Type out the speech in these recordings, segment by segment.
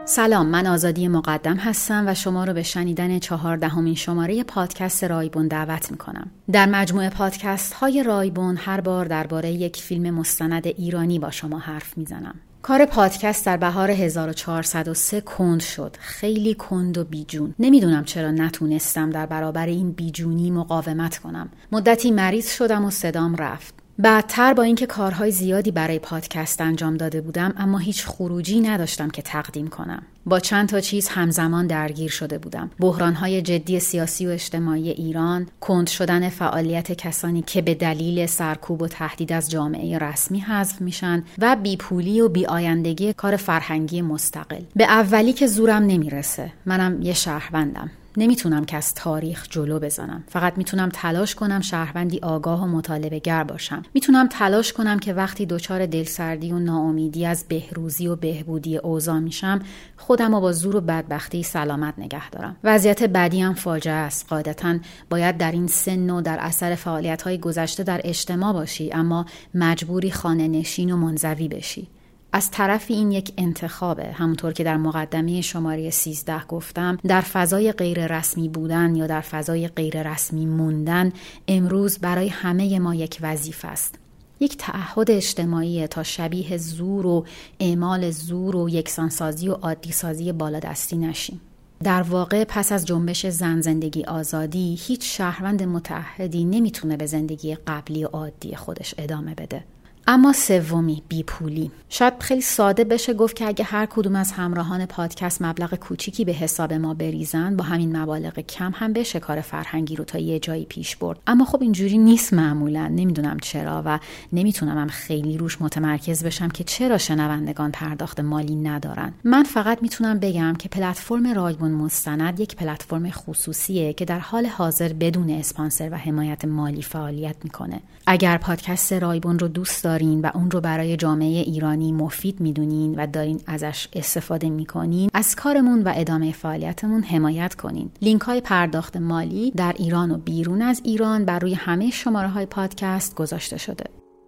سلام، من آزادی مقدم هستم و شما رو به شنیدن 14مین شماره پادکست رایبون دعوت میکنم. در مجموعه پادکست های رایبون هر بار درباره یک فیلم مستند ایرانی با شما حرف میزنم. کار پادکست در بهار 1403 کند شد، خیلی کند و بیجون. نمیدونم چرا نتونستم در برابر این بیجونی مقاومت کنم. مدتی مریض شدم و صدام رفت. بعدتر با اینکه کارهای زیادی برای پادکست انجام داده بودم، اما هیچ خروجی نداشتم که تقدیم کنم. با چند تا چیز همزمان درگیر شده بودم. بحرانهای جدی سیاسی و اجتماعی ایران، کند شدن فعالیت کسانی که به دلیل سرکوب و تهدید از جامعه رسمی حذف میشن و بیپولی و بی‌آیندگی کار فرهنگی مستقل. به اولی که زورم نمیرسه. منم یه شهروندم. نمیتونم که از تاریخ جلو بزنم. فقط میتونم تلاش کنم شهروندی آگاه و مطالبه گر باشم. میتونم تلاش کنم که وقتی دچار دلسردی و ناامیدی از بهروزی و بهبودی اوضاع میشم، خودم رو با زور و بدبختی سلامت نگه دارم. وضعیت بعدی هم فاجعه است. قاعدتاً باید در این سن و در اثر فعالیت‌های گذشته در اجتماع باشی، اما مجبوری خانه نشین و منزوی بشی. از طرفی این یک انتخابه، همونطور که در مقدمه شماره 13 گفتم. در فضای غیر رسمی بودن یا در فضای غیر رسمی موندن امروز برای همه ما یک وظیفه است. یک تعهد اجتماعی تا شبیه زور و اعمال زور و یکسانسازی و عادیسازی بالادستی نشیم. در واقع پس از جنبش زن زندگی آزادی هیچ شهروند متعهدی نمیتونه به زندگی قبلی و عادی خودش ادامه بده. اما سومی، بیپولی. شاید خیلی ساده بشه گفت که اگه هر کدوم از همراهان پادکست مبلغ کوچیکی به حساب ما بریزن، با همین مبالغ کم هم بشه کار فرهنگی رو تا یه جایی پیش برد. اما خب اینجوری نیست معمولا. نمیدونم چرا و نمیتونم هم خیلی روش متمرکز بشم که چرا شنوندگان پرداخت مالی ندارن. من فقط میتونم بگم که پلتفرم رایبون مستند یک پلتفرم خصوصیه که در حال حاضر بدون اسپانسر و حمایت مالی فعالیت میکنه. اگر پادکست رایبون رو دوست دارین و اون رو برای جامعه ایرانی مفید میدونین و دارین ازش استفاده میکنین، از کارمون و ادامه فعالیتمون حمایت کنین. لینک های پرداخت مالی در ایران و بیرون از ایران بر روی همه شماره های پادکست گذاشته شده.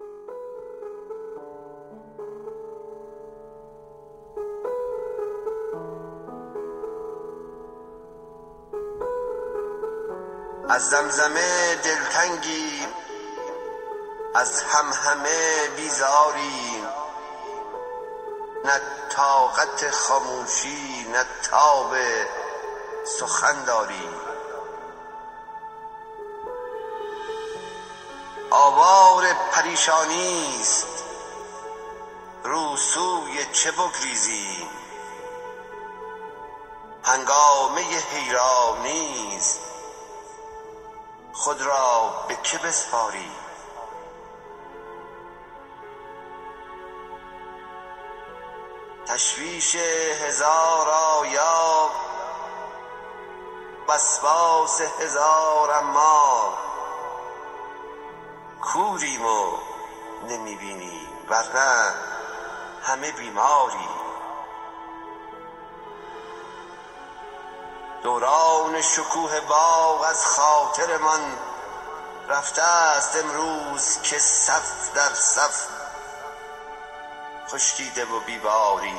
از زمزمه دلتنگی، از همه بیزاری، نه طاقت خاموشی نه تاب سخن داری. آوار پریشانیست، رو سوی چه بگریزی؟ هنگامه حیرانیست، خود را به که بسپاری؟ تشویش هزار آیا، وسواس هزار اما، کوریم و نمیبینیم ورنه همه بیماری. دوران شکوه باغ از خاطر من رفته است امروز که صف در صف خشکیده و بیباری.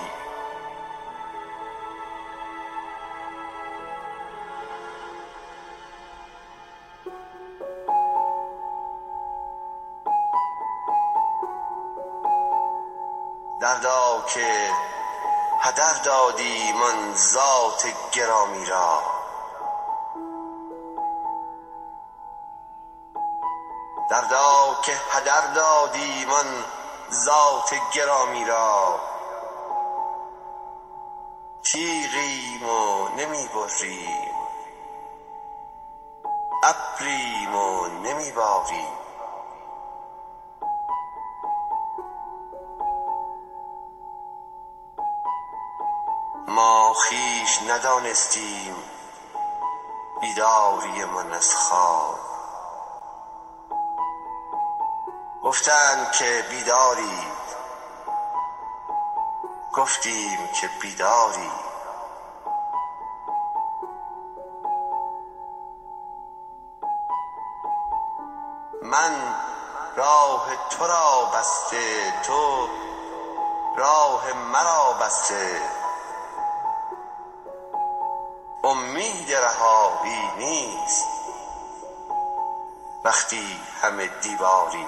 دردا که هدر دادی من ذات گرامی را، دردا که هدر دادی من ذات گرامی را. تیغیم و نمی بریم، ابریم و نمی باریم. ما خویش ندانستیم بیداری من از خواب. گفتند که بیداری، گفتیم که بیداری. من راه تو را بسته، تو راه مرا بسته. امید رهایی نیست وقتی همه دیواری.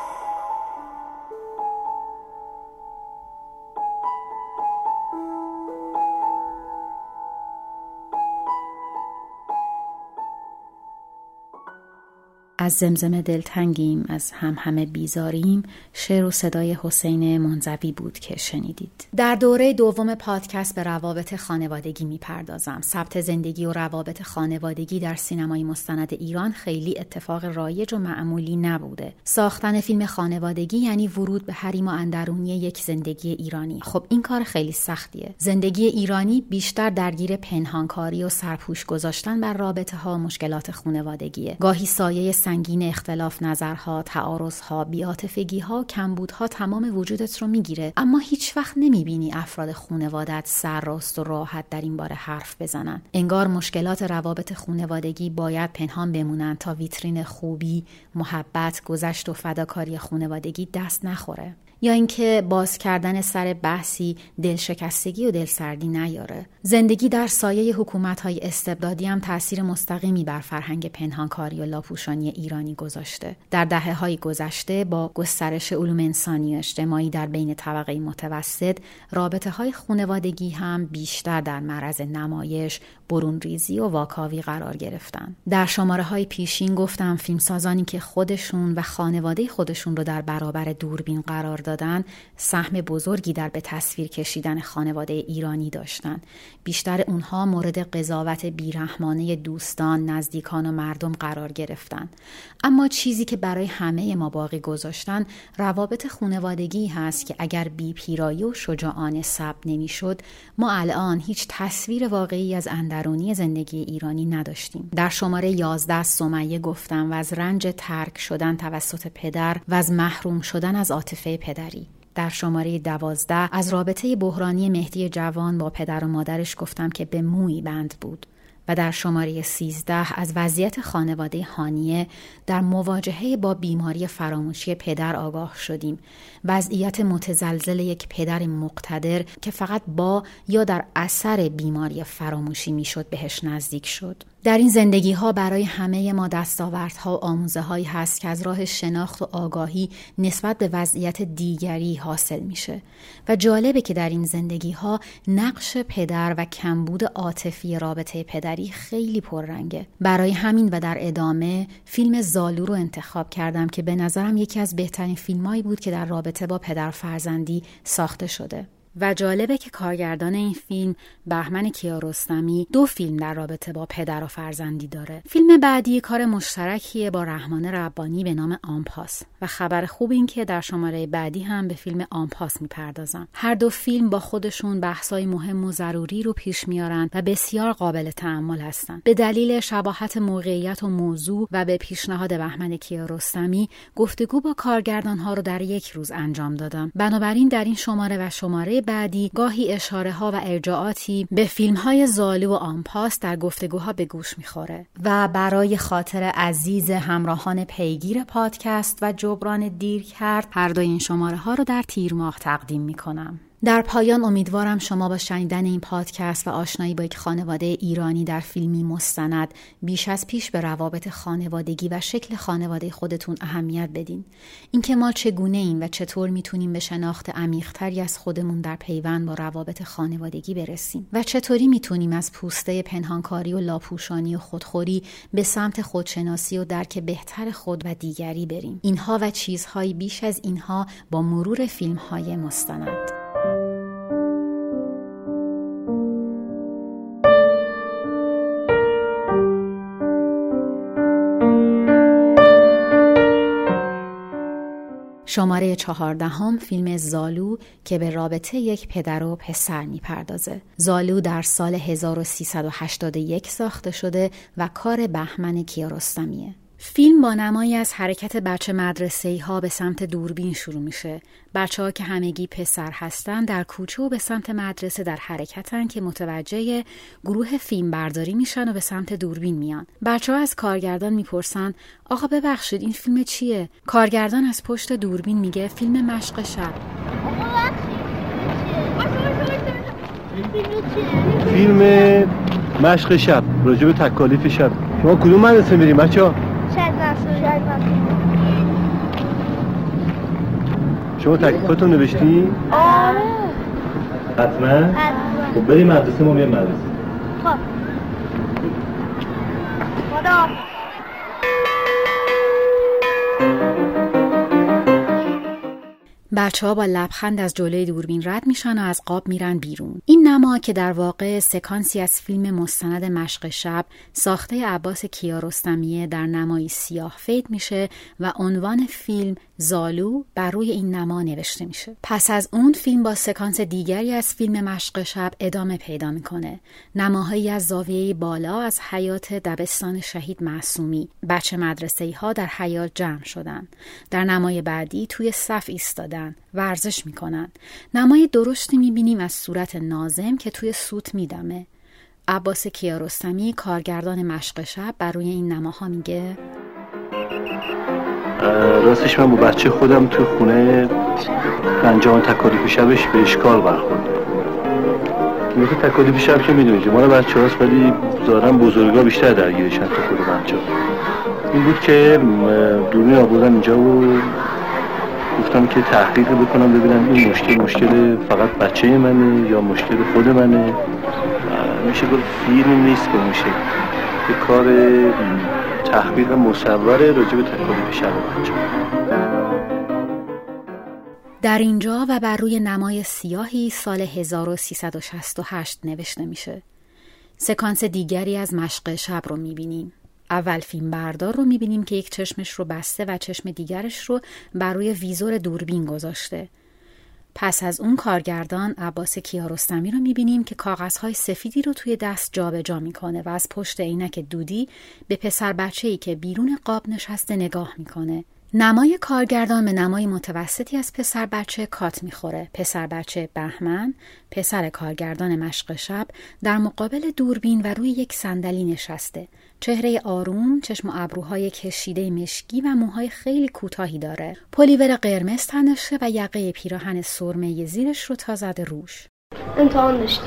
از زمزمه دلتنگیم، از همه بیزاریم، شعر و صدای حسین منزوی بود که شنیدید. در دوره دوم پادکست به روابط خانوادگی میپردازم. ثبت زندگی و روابط خانوادگی در سینمای مستند ایران خیلی اتفاق رایج و معمولی نبوده. ساختن فیلم خانوادگی یعنی ورود به حریم و اندرونی یک زندگی ایرانی. خب این کار خیلی سختیه. زندگی ایرانی بیشتر درگیر پنهانکاری و سرپوش گذاشتن بر رابطه ها و مشکلات خانوادگیه. گاهی سایه سنگین اختلاف نظرها، تعارضها، بی‌عاطفگی‌ها، کمبودها تمام وجودت رو میگیره، اما هیچ وقت نمیبینی افراد خانواده‌ات سرراست و راحت در این باره حرف بزنن. انگار مشکلات روابط خانوادگی باید پنهان بمونن تا ویترین خوبی، محبت، گذشت و فداکاری خانوادگی دست نخوره. یا اینکه باز کردن سر بحثی دلشکستگی و دلسردی نیاره. زندگی در سایه حکومت‌های استبدادی هم تأثیر مستقیمی بر فرهنگ پنهانکاری و لاپوشانی ایرانی گذاشته. در دهه‌های گذشته با گسترش علوم انسانی و اجتماعی در بین طبقه متوسط، رابطه‌های خانوادگی هم بیشتر در معرض نمایش، برونریزی و واکاوی قرار گرفتن. در شماره‌های پیشین گفتم فیلمسازانی که خودشون و خانواده خودشون رو در برابر دوربین قرار دادن، سهم بزرگی در به تصویر کشیدن خانواده ایرانی داشتن. بیشتر اونها مورد قضاوت بیرحمانه دوستان، نزدیکان و مردم قرار گرفتن. اما چیزی که برای همه ما باقی گذاشتن روابط خانوادگی هست که اگر بی‌پیرایی و شجاعانه ثبت نمی‌شد، ما الان هیچ تصویر واقعی از اندرونی زندگی ایرانی نداشتیم. در شماره 11 سمیه گفتم و از رنج ترک شدن توسط پدر و از محروم شدن از عاطفه پدری. در شماره 12 از رابطه بحرانی مهدی جوان با پدر و مادرش گفتم که به مویی بند بود. و در شماره 13 از وضعیت خانواده هانیه در مواجهه با بیماری فراموشی پدر آگاه شدیم. وضعیت متزلزل یک پدر مقتدر که فقط با یا در اثر بیماری فراموشی میشد بهش نزدیک شد. در این زندگی ها برای همه ما دستاوردها و آموزه هایی هست که از راه شناخت و آگاهی نسبت به وضعیت دیگری حاصل میشه و جالبه که در این زندگی ها نقش پدر و کمبود عاطفی رابطه پدری خیلی پررنگه. برای همین و در ادامه فیلم زالو رو انتخاب کردم که به نظرم یکی از بهترین فیلمایی بود که در رابطه با پدر فرزندی ساخته شده. و جالبه که کارگردان این فیلم بهمن کیارستمی 2 فیلم در رابطه با پدر و فرزندی داره. فیلم بعدی کار مشترکیه با رحمان ربانی به نام آنپاس و خبر خوب این که در شماره بعدی هم به فیلم آنپاس میپردازم. هر 2 فیلم با خودشون بحثای مهم و ضروری رو پیش میارن و بسیار قابل تأمل هستن. به دلیل شباهت موقعیت و موضوع و به پیشنهاد بهمن کیارستمی گفتگو با کارگردان‌ها رو در یک روز انجام دادم. بنابراین در این شماره و شماره بعدی گاهی اشاره ها و ارجاعاتی به فیلم های زالو و آنپاس در گفتگوها به گوش میخوره و برای خاطر عزیز همراهان پیگیر پادکست و جبران دیر کرد هر 2 این شماره ها رو در تیر ماه تقدیم میکنم. در پایان امیدوارم شما با شنیدن این پادکست و آشنایی با یک خانواده ایرانی در فیلمی مستند بیش از پیش به روابط خانوادگی و شکل خانواده خودتون اهمیت بدین. اینکه ما چگونه ایم و چطور میتونیم به شناخت عمیق‌تری از خودمون در پیوند با روابط خانوادگی برسیم و چطوری میتونیم از پوسته پنهانکاری و لاپوشانی و خودخوری به سمت خودشناسی و درک بهتر خود و دیگری بریم. اینها و چیزهایی بیش از اینها با مرور فیلم‌های مستند. شماره 14 فیلم زالو که به رابطه یک پدر و پسر میپردازه. زالو در سال 1381 ساخته شده و کار بهمن کیارستمیه. فیلم با نمایی از حرکت بچه مدرسه‌ای ها به سمت دوربین شروع میشه. بچه‌ها که همگی پسر هستن در کوچه و به سمت مدرسه در حرکتن که متوجه گروه فیلم برداری میشن و به سمت دوربین میان. بچه‌ها از کارگردان میپرسن آقا ببخشید این فیلم چیه؟ کارگردان از پشت دوربین میگه فیلم مشق شب. فیلم مشق شب، راجع به تکالیف شب. شما کدوم مدرسه میریم بچه‌ها؟ شاید منصور. شما تکلیفاتون نوشتی؟ آره. حتما؟ خب بریم مدرسه، ما میریم مدرسه. خب. خدا. بچه‌ها با لبخند از جلوی دوربین رد میشن و از قاب میرن بیرون. این نما که در واقع سکانسی از فیلم مستند مشق شب ساخته عباس کیارستمیه در نمای سیاه فید میشه و عنوان فیلم زالو بر روی این نما نوشته میشه. پس از اون فیلم با سکانس دیگری از فیلم مشق شب ادامه پیدا میکنه. نماهایی از زاویه بالا از حیاط دبستان شهید معصومی. بچه مدرسه‌ای ها در حیاط جمع شدن. در نمای بعدی توی صف ایستادن، ورزش میکنن. نمای درشتی میبینیم از صورت ناظم که توی سوت میدمه. عباس کیارستمی کارگردان مشق شب بر روی این نماها میگه راستش من با بچه خودم تو خونه انجام تکالیف شبش به اشکال برخورد. مثل تکالیف شب که میدونید مال بچه هاست، ولی ظاهراً بزرگا بیشتر درگیرشن تا خود بچه ها. این بود که دوربین آوردم اینجا و گفتم که تحقیق بکنم ببینم این مشکل فقط بچه منه یا مشکل خود منه. میشه گفت فیلم نیست که میشه یه کار تحقیق مصوره راجع به تکالیف شب بچه. در اینجا و بر روی نمای سیاهی سال 1368 نوشته میشه. سکانس دیگری از مشق شب رو میبینیم. اول فیلم بردار رو میبینیم که یک چشمش رو بسته و چشم دیگرش رو بر روی ویزور دوربین گذاشته. پس از اون کارگردان عباس کیارستمی رو میبینیم که کاغذهای سفیدی رو توی دست جابجا میکنه و از پشت عینک دودی به پسر بچه‌ای که بیرون قاب نشسته نگاه میکنه. نمای کارگردان به نمای متوسطی از پسر بچه کات میخوره. پسر بچه بهمن، پسر کارگردان مشق شب، در مقابل دوربین و روی یک صندلی نشسته. چهره آروم، چشم و ابروهای کشیده مشکی و موهای خیلی کوتاهی داره. پلیور قرمز تنشه و یقه پیراهن سرمه زیرش رو تا زده روش. امتحان داشتیم.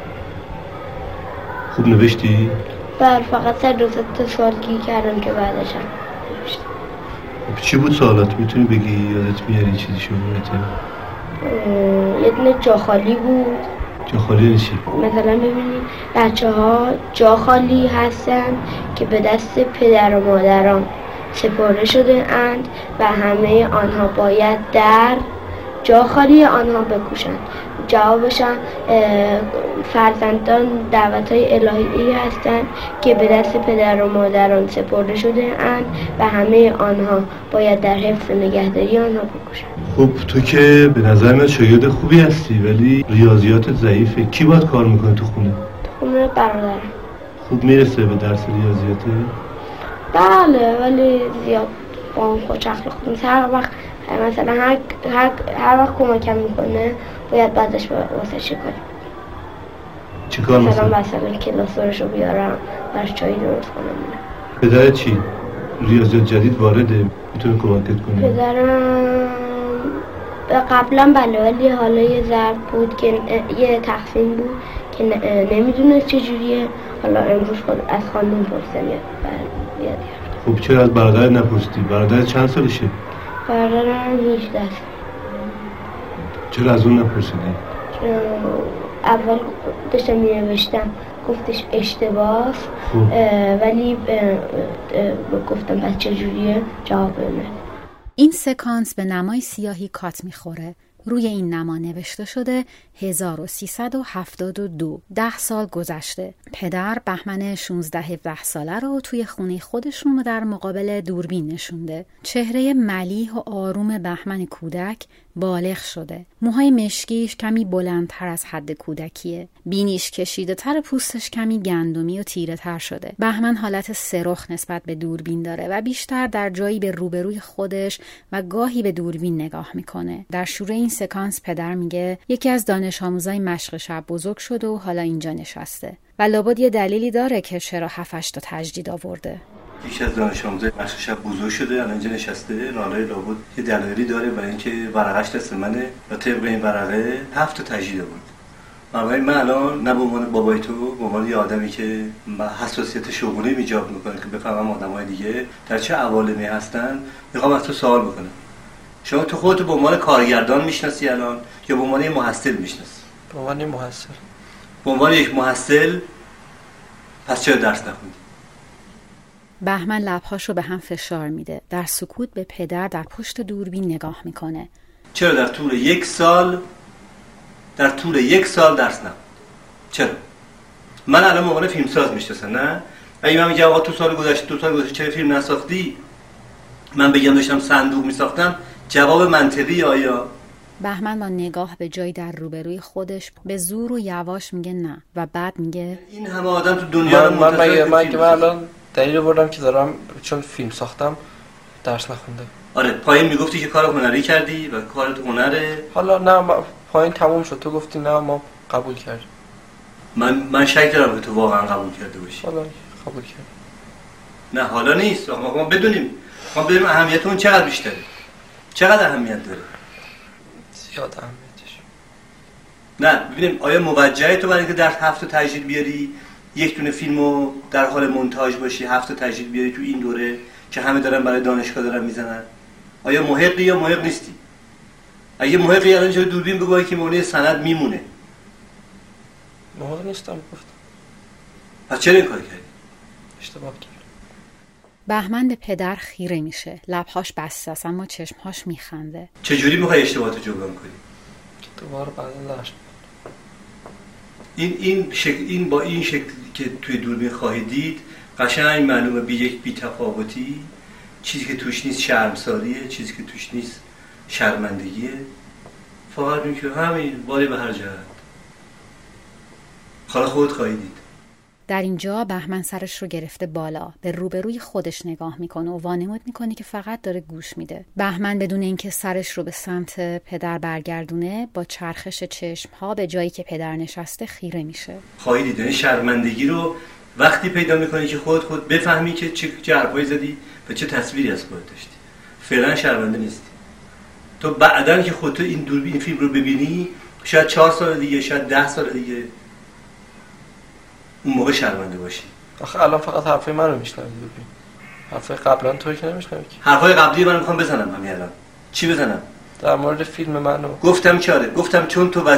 خوب نوشتی؟ بر فقط 3 سوال گیر کردم که بعدش هم نوشتم. چی بود سوالات؟ میتونی بگی یادت میاری چیزی شده؟ یه دونه جا خالی بود. جا خالی چی؟ مثلا ببینید بچه ها جا خالی هستن که به دست پدر و مادران سپرده شده اند و همه آنها باید در جا خالی آنها بکوشند. جوابشان فرزندان دعوت‌های الهی هستند که به دست پدر و مادران سپرده شده اند و همه آنها باید در حفظ نگهداری آنها بکوشند. خب تو که به نظر من شاگرد خوبی هستی ولی ریاضیات ضعیفه. کی باید کار میکنه تو خونه؟ تو خونه برادرم. خوب میرسه به درس ریاضیاته؟ بله ولی زیاد با اون خوشعقل خودم. هر وقت مثلا هر وقت کمکم میکنه باید بعدش واسه چی کنیم. چی کار مثلا کلاسورش رو بیارم برش چایی درست کنم. پدرت چی؟ ریاضیات جدید وارده؟ میتونه کمکت کنه؟ پدرم قبلا بله ولی حالا یه ضرب بود که یه تقسیم بود که نمیدونست چجوریه. حالا امروز خود از خانم پرسیدم یاد. خب چرا از برادرت نپرسیدی؟ برادرت چند سالشه؟ برادرم 18 است. چرا از اون نپرسیدی؟ اول داشتم می‌نوشتم گفتش اشتباهه ولی گفتم پس چجوریه جواب بده. این سکانس به نمای سیاهی کات میخوره. روی این نما نوشته شده 1372. 10 سال گذشته. پدر بهمن 16-17 ساله رو توی خونه خودشون در مقابل دوربین نشونده. چهره ملیح و آروم بهمن کودک بالغ شده. موهای مشکیش کمی بلندتر از حد کودکیه. بینیش کشیده تر، پوستش کمی گندمی و تیره تر شده. بهمن حالت سرخ نسبت به دوربین داره و بیشتر در جایی به روبروی خودش و گاهی به دوربین نگاه میکنه. در شروع این سکانس پدر میگه یکی از دانش آموزای مشق شب بزرگ شده و حالا اینجا نشسته و لابد یه دلیلی داره که چرا 7-8 تا تجدید آورده. یکی از دانش آموزای مشق شب بزرگ شده الان اینجا نشسته. حالا لابد یه دلایلی داره برای اینکه ورقش دست منه و طبق این ورقه 7 تا تجدید آورد. من الان نه به عنوان بابای تو، به عنوان یه آدمی که حساسیت شغلی ایجاد میکنه که بفهمم آدمای دیگه در چه عوالمی هستن، میخوام از تو سوال بکنم. شما تو خودتو به عنوان کارگردان میشناسی الان یا به عنوان یه محصل میشناسی؟ به عنوان یه محصل. به عنوان یک محصل پس چرا درس نخوندی؟ بهمن لبهاشو به هم فشار میده. در سکوت به پدر در پشت دوربین نگاه میکنه. چرا در طول یک سال درس نخوند؟ چرا؟ من الان به عنوان فیلمساز میشناسم، نه؟ اگه من میگم آقا تو سال گذشته چرا فیلم نساختی؟ من بگم داشتم صندوق میساختم، جواب منطقی آیا؟ بهمن با نگاه به جایی در روبروی خودش به زور و یواش میگه نه و بعد میگه این همه آدم تو دنیا رو منتظر من الان دلیل بردم که دارم چون فیلم ساختم درس نخونده. آره پایین میگفتی که کار هنری کردی و کارت هنره. حالا نه پایین تموم شد، تو گفتی نه ما قبول کردیم. من شک دارم که تو واقعا قبول کرده باشی. حالا قبول کردم. نه حالا نیست، ما بدونیم اهمیت اون چقدر بیشتره، چقدر اهمیت داره. زیاد اهمیتش. نه ببینیم آیا موجهه تو برای اینکه در هفته تجدید بیاری یک دونه فیلمو در حال مونتاژ باشی، هفته تجدید بیاری تو این دوره که همه دارن برای دانشگاه دارن میزنن؟ آیا محقی یا محق نیستی؟ اگه محقی الان چه دوربین بگویی که مونی سند میمونه؟ محق نیستم گفتم. پس چرا این کار کردی؟ اشتباه کردم. بهمن به پدر خیره میشه. لبهاش بسته است اما چشمهاش میخنده. چجوری میخوای اشتباهاتو جبران کنی؟ دوباره بعدا درس. این با این شکل که توی دوربین خواهی دید قشنگ معلومه بی تفاوتی، چیزی که توش نیست شرمساریه، چیزی که توش نیست شرمندگیه، فقط میگه همین باری به هر جهت. حالا خودت خواهی دید. در اینجا بهمن سرش رو گرفته بالا، به روبروی خودش نگاه میکنه و وانمود میکنه که فقط داره گوش میده. بهمن بدون اینکه سرش رو به سمت پدر برگردونه با چرخش چشمها به جایی که پدر نشسته خیره میشه. خواهی دید. یعنی شرمندگی رو وقتی پیدا میکنی که خود بفهمی که چه حرفایی زدی و چه تصویری از خودت داشتی. فعلا شرمنده نیستی. تو بعدن که خودت این فیلم رو ببینی شاید 4 سال دیگه، شاید 10 سال دیگه اون موقع شرمنده باشی. آخه الان فقط حرفای من رو میشنوی ببین. حرفای قبلا توی که نمیشنوی که. حرفای قبلی من میخوام بزنم همین الان. چی بزنم؟ در مورد فیلم منو. گفتم چاره. گفتم چون تو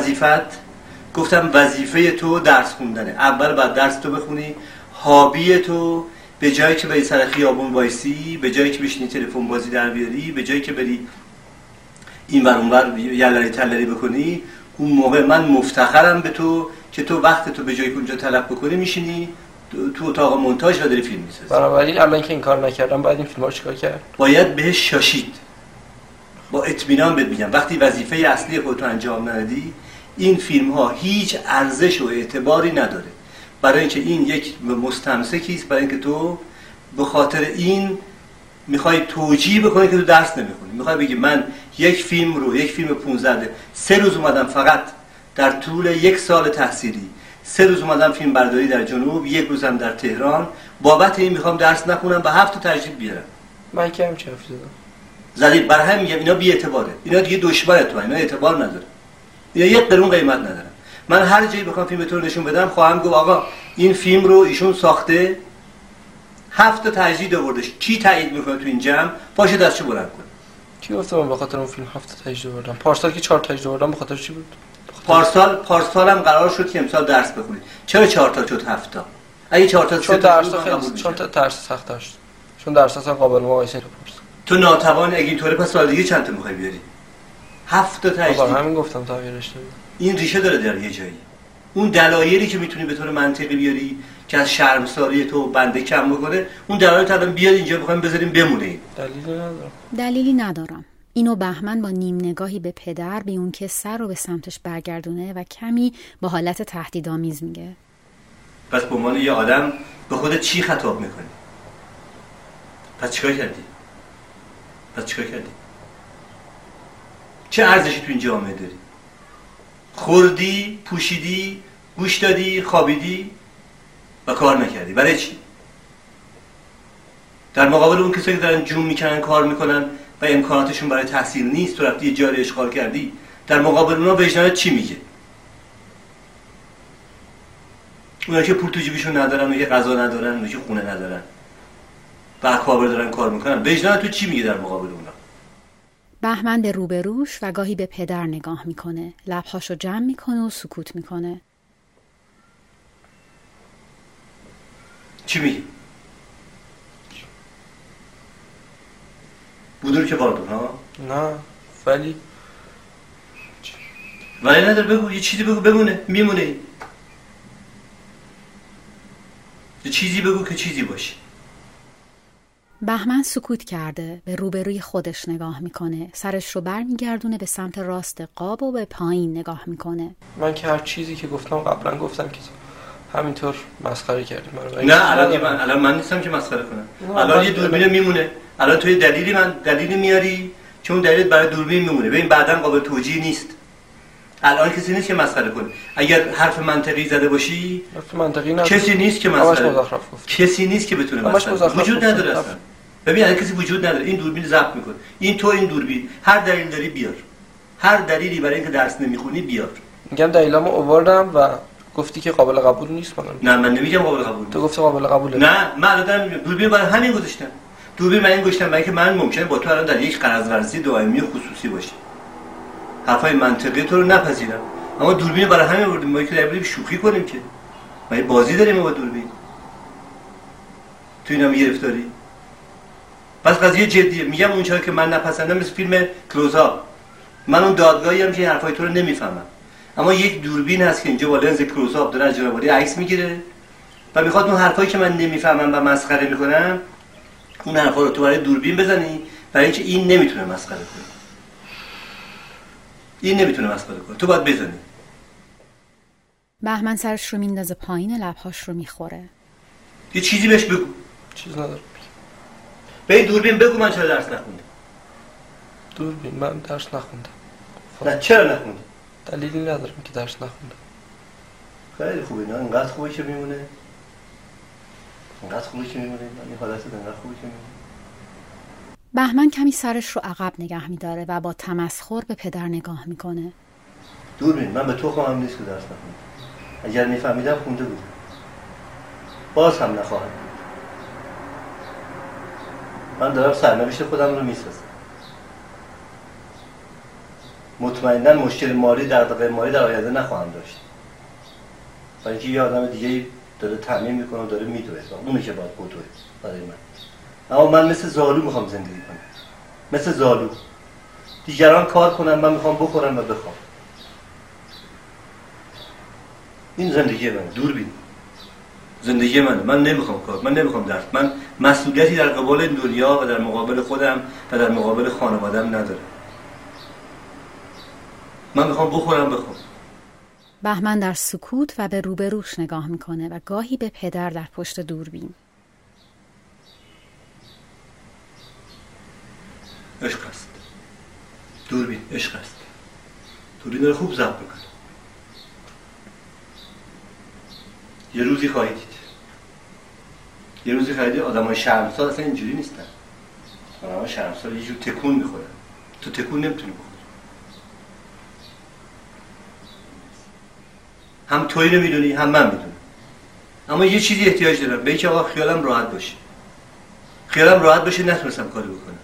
وظیفه تو درس خوندنه. اول بعد درس تو بخونی، هابی تو به جایی که بری سر خیابون وایسی، به جایی که بشینی تلفن بازی در بیاری، به جایی که بری این ور اون ور یلری تلری بکنی، اون موقع من مفتخرم به تو که تو وقت تو به جایی که اونجا طلب بکنی میشینی تو اتاق مونتاژ و داری فیلم میسازی. بنابراین الان که این کار نکردم باید این فیلم‌ها چیکار کرد؟ باید بهش شاشید. با اطمینان بهت میگم وقتی وظیفه اصلی خودت انجام ندی این فیلم‌ها هیچ ارزش و اعتباری نداره. برای اینکه این یک مستمسکی است، برای اینکه تو به خاطر این میخوای توجیه بکنی که تو درس نمیخونی. میخوای بگی من یک فیلم 15 3 روز اومدم فقط در طول 1 سال تحصیلی 3 روز اومدم فیلم برداری در جنوب، 1 روزم در تهران، بابت این میخوام درس نخونم و 7 تا تجدید بیارم. من که چه حرف زدم؟ زدی. برای همین میگم اینا بی اعتباره. اینا دیگه دشمن تو، اینا اعتبار نداره. اینا 1 قرون قیمت نداره. من هر جایی بخوام فیلم تو رو نشون بدم خواهم گفت آقا این فیلم رو ایشون ساخته 7 تا تجدید آوردش. کی تایید میکنه تو این جمع؟ باشه دستشو بلند کن. کی گفت من به خاطر اون فیلم 7 تا تجدید آوردم؟ پارسال که 4 تجدید آوردم به خاطر چی بود؟ پارسال هم قرار شد که امسال درس بخونید. چرا 4 تا شد 7 تا؟ اگه 4 تا چون درس سخت داشت. چون درس اصلا قابل مقایسه نیست. تو ناتوان اگه اینطوره پس سال دیگه چند تا میخوای بیاری؟ 7 تا تجدید. آقا همین گفتم تغییرش نمیدم. این ریشه داره در یه جایی. اون دلایلی که میتونی به طور منطقی بیاری که از شرمساری تو بنده کم بکنه، اون دلایل الان بیاد اینجا بخوایم بذاریم بمونه. دلیلی ندارم. اینو بهمن با نیم نگاهی به پدر بی اون که سر رو به سمتش برگردونه و کمی با حالت تهدیدآمیز میگه. پس به عنوان یه آدم به خودت چی خطاب میکنی؟ پس چیکار کردی؟ چه ارزشی تو این جامعه داری؟ خوردی، پوشیدی، گوش دادی، خوابیدی و کار نکردی. برای چی؟ در مقابل اون کسایی که دارن جون میکنن، کار میکنن و امکاناتشون برای تحصیل نیست، تو رفتی یه جای اشغال کردی، در مقابل اونا وجدانت چی میگه؟ اونا که پول تو جیبشون ندارن، اونا که غذا ندارن، اونا که خونه ندارن، با اکوابر دارن کار میکنن، وجدان تو چی میگه در مقابل اونا؟ بهمن به روبروش و گاهی به پدر نگاه میکنه. لبهاشو جمع میکنه و سکوت میکنه. چی میگی؟ بودور که باردون ها؟ نه ولی نداره، بگو یه چیزی بگو بمونه، میمونه این. یه چیزی بگو که چیزی باشه. بهمن سکوت کرده، به روبروی خودش نگاه میکنه. سرش رو برمیگردونه به سمت راست قاب و به پایین نگاه میکنه. من که هر چیزی که گفتم قبلا گفتم که همینطور مسخره کردی منو. نه الان من نیستم که مسخره کنم. الان یه دوربین میمونه. الان تو یه دلیلی میاری چون دلیل برای دوربین میمونه. ببین بعداً قابل توجیه نیست. الان کسی نیست که مسخره کنه. اگر حرف منطقی زده باشی، حرف منطقی نه، کسی نیست که مسخره کنه. کسی نیست که بتونه مسخره کنه. وجود نداره اصلا. ببین الان کسی وجود نداره. این دوربین ضبط میکنه. این دوربین هر دلیل داری بیار. هر دلیلی برای اینکه درس نمیخونی بیار. میگم دلیلامو آوردم و گفتی که قابل قبول نیست. نه من نمیگم قابل قبول نیست. تو گفتی قابل قبوله. نه من الان دوربین برای همین گذاشتم. دوربین من این گذاشتم برای اینکه من ممکنه با تو الان در یک قرض ورزی دائمی خصوصی باشه. حرفای منطقی تو رو نپذیرم. اما دوربین برای همین آوردیم ما که در شوخی کنیم که. ما یه بازی داریم با دوربین. تو اینم گرفتاری. پس قضیه جدیه. میگم اون چیزی که من نپسندم مثل فیلم کلوزآپ. من اون دادگاهی هم که حرفای تو رو نمیفهمم. اما یک دوربین هست که اینجا با لنز کلوزآپ داره از جنابالی عکس میگیره و میخواد اون حرفایی که من نمیفهمم و مسخره میکنم اون حرفا رو تو برای دوربین بزنی، برای اینکه این نمیتونه مسخره کنه. این نمیتونه مسخره کنه. تو باید بزنی. بهمن سرش رو میندازه پایین، لبهاش رو میخوره. یه چیزی بهش بگو. چیز نداره. به این دوربین بگو من چرا درس نخوندم. دوربین من درس نخوندم. نه چرا نخوندی؟ دلیلی ندارم که درس نخوندم. خیلی خوبه. نه انقدر خوبه که میمونه. انقدر خوبه که میمونه. این حالت انقدر خوبه که میمونه. بهمن کمی سرش رو عقب نگه می‌داره و با تمسخر به پدر نگاه میکنه. دوربین من به تو خواهم نیست که درس نخوندم. اگر میفهمیدم خونده بودم. باز هم نخواهم. من دارم سرنوشت خودم رو میسازم. مطمئناً مشکل مالی دغدغه مالی در آینده نخواهم داشت. برای اینکه یه آدم دیگه داره تامین میکنه و داره میدوه. اونی که باید بدوه برای من. اما من مثل زالو میخوام زندگی کنم. مثل زالو. دیگران کار کنن، من میخوام بخورم و بخوام. این زندگی منه. دوربین. زندگی منه. من نمیخوام کار. من نمیخوام درس. من مسئولیتی در قبال دنیا و در مقابل خودم و در مقابل خانواده‌ام ندارم. من میخوام بخورم بخوام. بهمن در سکوت و به روبروش نگاه میکنه و گاهی به پدر در پشت دوربین. عشق است. دوربین عشق است. دوربین رو خوب ضبط میکنه. یه روزی خواهید دید. آدمای شرمسار اصلا اینجوری نیستن. آدمای شرمسار یه جور تکون میخورن. تو تکون نمیتونی بخوری. هم تویی رو میدونی هم من میدونم. اما یه چیزی احتیاج دارم، به اینکه آقا خیالم راحت باشه. خیالم راحت باشه نتونستم کاری بکنم.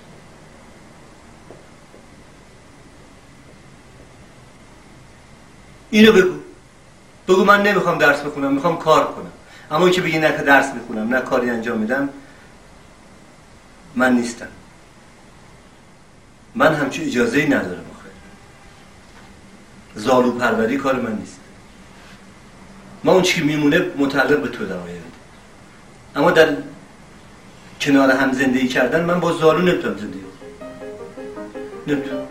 اینو بگو من نمیخوام درس بخونم، میخوام کار کنم. اما این که بگی نه که درس میخونم نه کاری انجام میدم، من نیستم. من همچون اجازه‌ای ندارم. آخه زالو پروری کار من نیست. ما اون چی میمونه متعلق به تو در آینده. اما در کنار هم زندگی کردن من با زالو نمیتونم زندگی کنم. نمیتونم.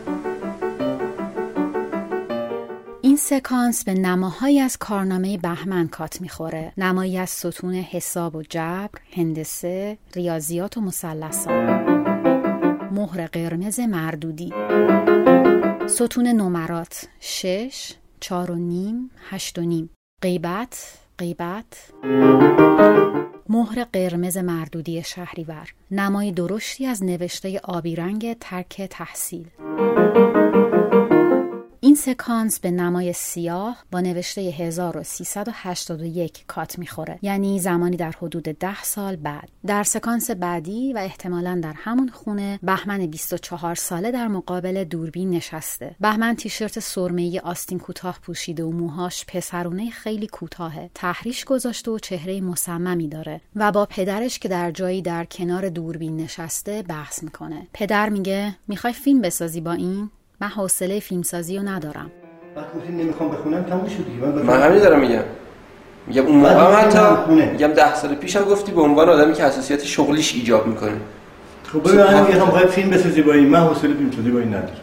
این سکانس به نماهایی از کارنامه بهمن کات میخوره. نمایی از ستون حساب و جبر، هندسه، ریاضیات و مثلثات. مهر قرمز مردودی. ستون نمرات 6، 4.5، 8.5. غیبت. مهر قرمز مردودی شهریور. نمای درشتی از نوشته آبی رنگ ترک تحصیل. این سکانس به نمای سیاه با نوشته 1381 کات میخوره، یعنی زمانی در حدود 10 سال بعد. در سکانس بعدی و احتمالاً در همون خونه بهمن 24 ساله در مقابل دوربین نشسته. بهمن تیشرت سرمه‌ای آستین کوتاه پوشیده و موهاش پسرونه خیلی کوتاهه، تحریش گذاشته و چهره مصممی داره و با پدرش که در جایی در کنار دوربین نشسته بحث میکنه. پدر میگه میخوای فیلم بسازی با این؟ من حوصله فیلمسازی رو ندارم. وقتی فیلم نمیخوام بخونم تموم شد دیگه. من همین دارم میگم اون موقع حتی میگم 10 سال پیشم گفتی به عنوان آدمی که حساسیت شغلیش ایجاب میکنه. خب من میگم فیلم بسازی با این، من حوصله فیلمسازی با این ندارم.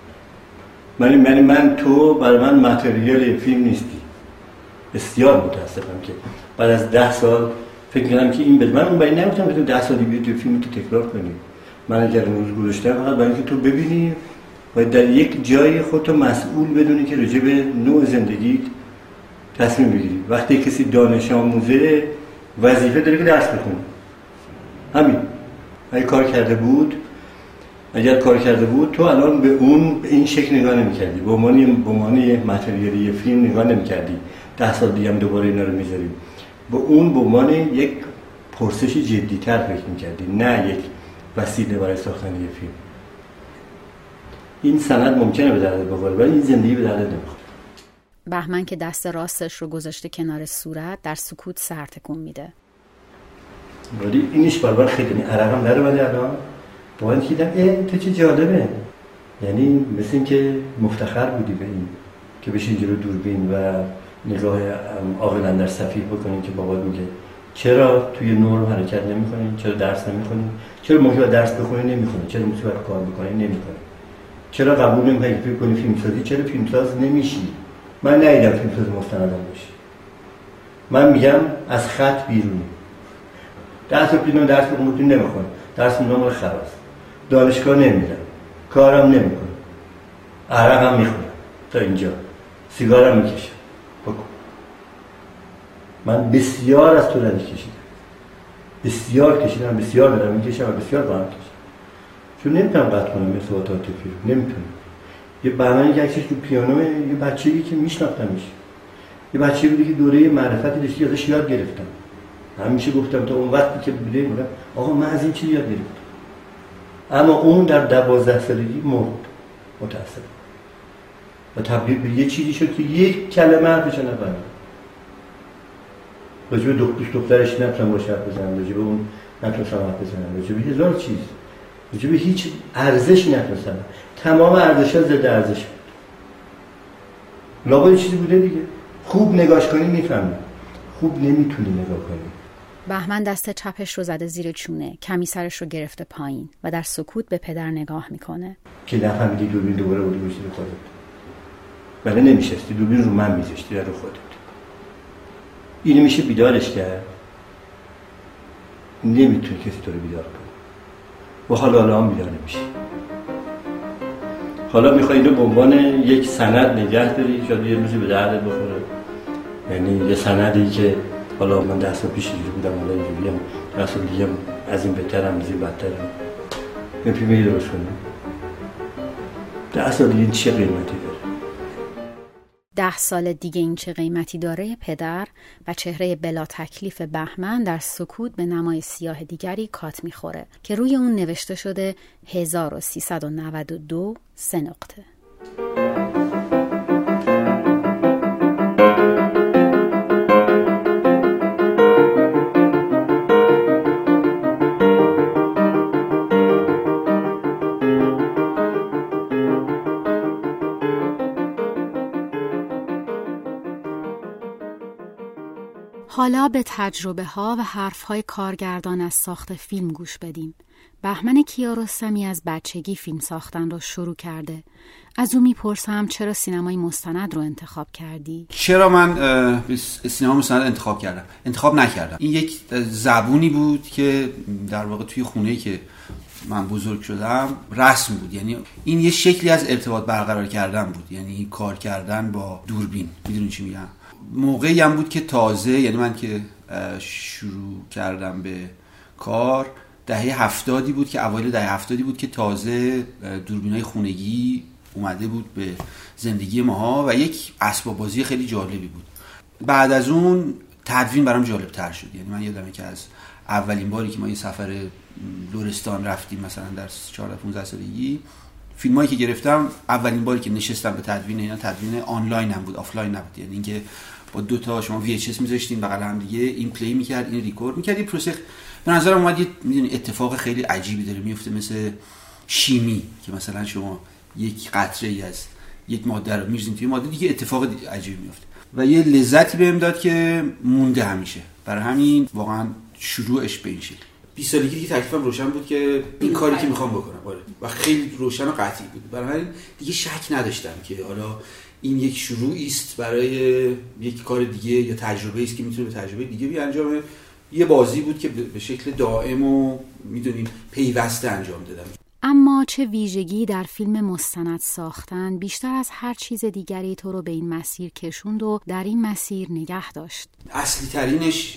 من تو برای من متریال فیلم نیستی. بسیار متاسفم که بعد از 10 سال فکر می‌کنم که این من اون برای نمی‌تونم که تو 10 سال دیگه فیلم تو تکرار کنی. من اگر روز گذاشتم فقط برای اینکه تو ببینی و در یک جای خودتو مسئول بدونی که راجع به نوع زندگیت تصمیم بگیری. وقتی کسی دانش آموزه وظیفه داره که درس بخونه. همین. اگه کار کرده بود تو الان به این شکل نگاه نمی‌کردی. به عنوان متریالی فیلم نگاه نمی‌کردی. 10 سال دیگه هم دوباره اینا رو می‌ذاریم. به عنوان یک پرسش جدی‌تر فکر می‌کردی، نه یک وسیله برای ساختن یک فیلم. این سند ممکنه به درد بخوره ولی این زندگی به درد نمی‌خوره. بهمن که دست راستش رو گذاشته کنار صورت در سکوت سر تکون میده. ولی اینش برای خیلی عرقم در اومده الان. با این دیدم تو چه جالبه. یعنی مثل این که مفتخر بودی به این که بشین جلو دوربین و نگاه عاقلانه در صفحه بکنین که بابا میگه چرا توی نور حرکت نمی‌کنین، چرا درس نمی‌خونین، چرا موقع درس بخونین نمی‌خونین، چرا موقع کار بکنین نمی‌کنین، چرا قبول نمی‌کنین فکر کنین فیلمسازی، چرا فیلمساز نمیشی. من ندیدم فیلمساز مستندم بشه. من میگم از خط بیرونی. درس بخونین نمی‌خونین، درس نمره خلاص. دانشگاه نمیرم، کارم نمی‌کنم، عرقم می‌خورم تا اینجا، سیگارم می‌کشم. من بسیار از تو رنج کشیدم، بسیار دارم میکشم و بسیار خواهم کشم، چون نمیتونم قطع کنم مثل عاطفی رو، نمیتونم. یه برنامه‌ای که عکسش تو پیانوه، یه بچه‌ای که میشناختمش، یه بچه‌ای بودی که دوره معرفتی داشتی ازش یاد گرفتم. همیشه گفتم تا اون وقتی که بوده میگم آقا من از این چیز یاد گرفتم، اما اون در 12 سالگی مرد متأسفانه و تبدیل به یه چیزی شد که یک کلمه حرفش نفهمید. راجع به دخترش نمیتونم باشه حرف بزنم، راجع به اون نتونستم حرف بزنم، راجع به هزار چیز، راجع به هیچ ارزش نتونستم. تمام ارزش‌ها ضد ارزش بود. لابد چیزی بوده دیگه. خوب نگاش کنی میفهمی، خوب نمیتونی نگاه کنی. بهمن دست چپش رو زده زیر چونه، کمی سرش رو گرفته پایین و در سکوت به پدر نگاه میکنه. که نفهمیدی دوربین دوباره بودی گوشتی به خودت. ولی نمیشستی دوربین رو من میذاشتی رو خودت. اینو میشه بیدارش کرد. نمیتونی کسی تو رو بیدار کنه. و حالا هم بیدار نمیشه. حالا میخوای اینو به عنوان یک سند نگه داری، شاید یه روزی به دردت بخوره. یعنی یه سندی که حالا من 10 سال پیش اینجوری بودم، حالا اینجوریم، 10 سال دیگه از این بهترم، از این بدترم. این فیلمی درست کنیم. 10 سال دیگه چه قیمتی داره؟ 10 سال دیگه این چه قیمتی داره؟ پدر و چهره بلا تکلیف بهمن در سکوت به نمای سیاه دیگری کات میخوره که روی اون نوشته شده 1392 3 نقطه. حالا به تجربه ها و حرف های کارگردان از ساخت فیلم گوش بدیم. بهمن کیارستمی از بچگی فیلم ساختن رو شروع کرده. از او میپرسم چرا سینمای مستند رو انتخاب کردی؟ چرا من سینما مستند انتخاب نکردم. این یک زبونی بود که در واقع توی خونه‌ای که من بزرگ شدم رسم بود. یعنی این یه شکلی از ارتباط برقرار کردن بود، یعنی کار کردن با دوربین. میدونی چی میگم؟ موقعی هم بود که تازه، یعنی من که شروع کردم به کار دهه 70 بود که اوایل دهه 70 بود که تازه دوربینای خونگی اومده بود به زندگی ماها و یک اسباب بازی خیلی جالبی بود. بعد از اون تدوین برام جالب تر شد. یعنی من یادمه که از اولین باری که ما یه سفر لرستان رفتیم مثلا در 14-15 سالگی، فیلمایی که گرفتم اولین باری که نشستم به تدوین اینا تدوین آنلاین هم بود، آفلاین نبود. یعنی اینکه با دو تا شما VHS می‌ذاشتین بغل هم دیگه، این پلی می‌کرد، این ریکورد می‌کرد. این پروسه به نظرم اومد می‌دونی اتفاق خیلی عجیبی داره میفته، مثل شیمی که مثلا شما یک قطره‌ای از یک ماده رو می‌ریزین توی ماده دیگه، اتفاق عجیبی میفته و یه لذتی بهم داد که مونده همیشه. برای همین واقعا شروعش به این شکل 20 سالگی دیگه تکلیفم روشن بود که این کاری که میخوام بکنم و خیلی روشن و قطعی بود. برای همین دیگه شک نداشتم که حالا این یک شروعی است برای یک کار دیگه یا تجربه‌ای است که میتونه به تجربه دیگه بیانجامه. یه بازی بود که به شکل دائم و میدونیم پیوسته انجام دادم. اما چه ویژگی در فیلم مستند ساختن بیشتر از هر چیز دیگری تو رو به این مسیر کشوند و در این مسیر نگه داشت؟ اصلی ترینش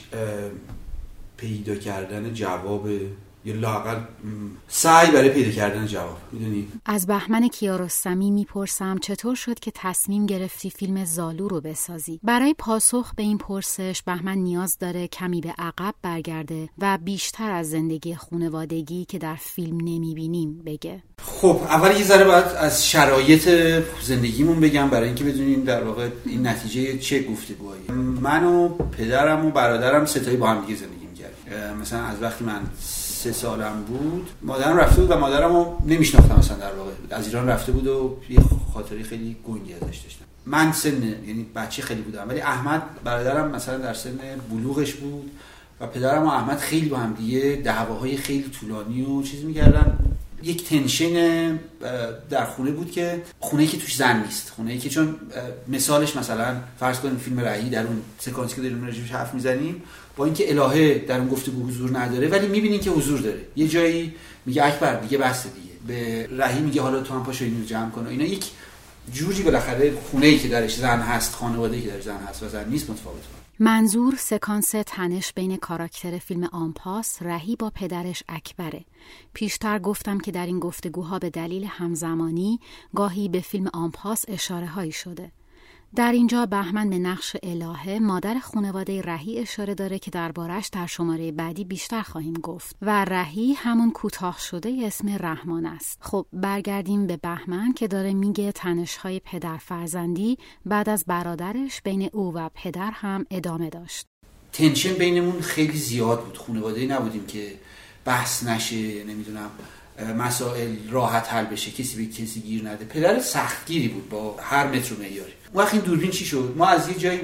پیدا کردن جواب، یا لااقل سعی برای پیدا کردن جواب. میدونی از بهمن کیارستمی میپرسم چطور شد که تصمیم گرفتی فیلم زالو رو بسازی؟ برای پاسخ به این پرسش بهمن نیاز داره کمی به عقب برگرده و بیشتر از زندگی خانوادگی که در فیلم نمیبینیم بگه. خب اول یه ذره باید از شرایط زندگیمون بگم برای اینکه بدونیم در واقع این نتیجه چه گفتگوهایی. من و پدرم و برادرم ستایی با هم دیگه زندگی می‌کردیم. مثلا از وقتی من 3 سالم بود مادرم رفته بود و مادرم رو نمیشناختم، مثلا در واقع از ایران رفته بود و یه خاطری خیلی گنگی ازش داشتم. من یعنی بچه خیلی بودم، ولی احمد برادرم مثلا در سن بلوغش بود و پدرم و احمد خیلی با هم دیگه دعواهای خیلی طولانی و چیز می‌کردن. یک تنشن در خونه بود که خونه‌ای که توش زن نیست، خونه‌ای که چون مثالش مثلا فرض کنیم فیلم رهی در اون سکانسی که داریم راجعش حرف میزنیم، با اینکه الهه در اون گفتگو حضور نداره ولی میبینین که حضور داره. یه جایی میگه اکبر دیگه بسه دیگه، به رهی میگه حالا تو هم پاشو اینو جمع کن. اینا یک جوری بالاخره خونه‌ای که درش زن هست، خانواده‌ای که درش زن هست و زن نیست متفاوته. منظور سکانس تنش بین کاراکتر فیلم آنپاس رهی با پدرش اکبره. پیشتر گفتم که در این گفتگوها به دلیل همزمانی گاهی به فیلم آنپاس اشاره هایی شده. در اینجا بهمن به نقش الهه مادر خانواده رهی اشاره داره که دربارش در شماره بعدی بیشتر خواهیم گفت و رهی همون کوتاه شده اسم رحمان است. خب برگردیم به بهمن که داره میگه تنش‌های پدر فرزندی بعد از برادرش بین او و پدر هم ادامه داشت. تنشن بینمون خیلی زیاد بود، خانواده‌ای نبودیم که بحث نشه، نمیدونم مسائل راحت حل بشه، کسی به کسی گیر نده. پدر سختگیری بود با هر متر و معیاری. اون وقت این دوربین چی شد؟ ما از یه جای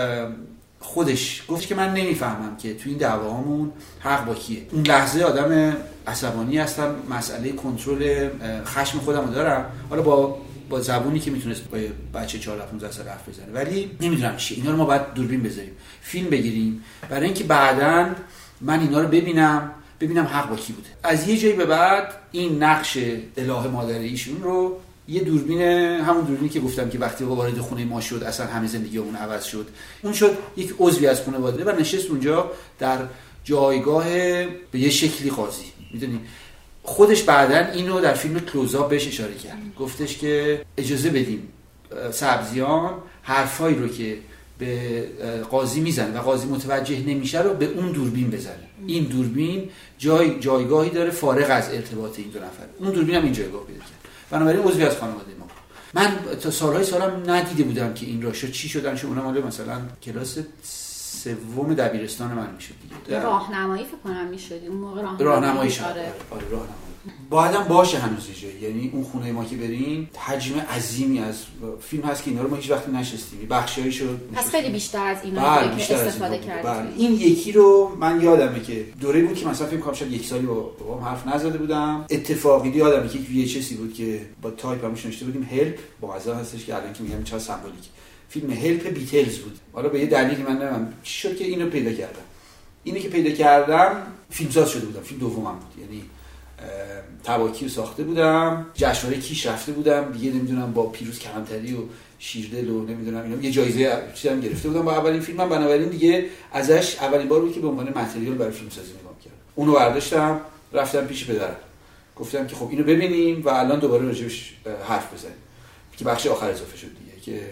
خودش گفت که من نمیفهمم که تو این دعوامون حق با کیه. اون لحظه آدم عصبانی هستم، مسئله کنترل خشم خودم رو دارم، حالا با زبونی که میتونست با بچه 14-15 سال حرف بزنه، ولی نمیدونم چیه. اینا رو ما باید دوربین بذاریم، فیلم بگیریم برای اینکه بعداً من اینا رو ببینم حق با کی بوده. از یه جایی به بعد این نقش الهه مادر ایشون رو یه دوربین، همون دوربینی که گفتم که وقتی وارد خونه ما شد اصلا همه زندگیمون عوض شد، اون شد یک عضوی از خانواده و نشست اونجا در جایگاه به یه شکلی قاضی. میدونی خودش بعدن اینو در فیلم کلوزآپ بهش اشاره کرد، گفتش که اجازه بدیم سبزیان حرفایی رو که به قاضی میزنه و قاضی متوجه نمیشه رو به اون دوربین بزنه. این دوربین جایگاهی داره فارغ از ارتباط این دو نفر. اون دوربین هم این جایگاه پیدا کرد. بنابراین عضوی از خانواده ما. من تا سالم ندیده بودم که این راشا چی شدن، چون اونم مال مثلا کلاس 3 دبیرستان من میشد دیگه. راهنمایی فکر کنم میشدی اون موقع راهنمایی شد. آره راهنمایی. بعدم باشه هنوز دیگه. یعنی اون خونه ما که بریم حجم عظیمی از فیلم هست که اینا رو ما هیچ وقت نشستیم. بخشایشو پس خیلی بیشتر از اینا که استفاده کردیم. این یکی رو من یادمه که دوره بود که مثلا فیلم کنم شاید 1 سالی با بابام حرف نزده بودم. اتفاقی یادمه که یک VHS بود که با تایپ همش نوشته بودیم هلپ، با غذا هستش که الان که میگم چقدر سمبولیک. فیلم هلپ بیتلز بود. حالا به یه دلیلی من نمیدونم چی شد که اینو پیدا کردم. اینی که پیدا کردم فیلمساز شده بودم. فیلم دومم بود. یعنی تباکی رو ساخته بودم، جشنواره کیش رفته بودم دیگه، نمیدونم با پیروز کلانتری و شیردل و نمیدونم اینا یه جایزه چیزام گرفته بودم با اولین فیلمم. بنابراین دیگه ازش اولین بار بود که به عنوان متریال برای فیلم سازی نگاه کردم. اونو برداشتم رفتم پیش پدرم، گفتم که خب اینو ببینیم و الان دوباره راجعش حرف بزنیم. که بخش آخر اضافه شد دیگه، که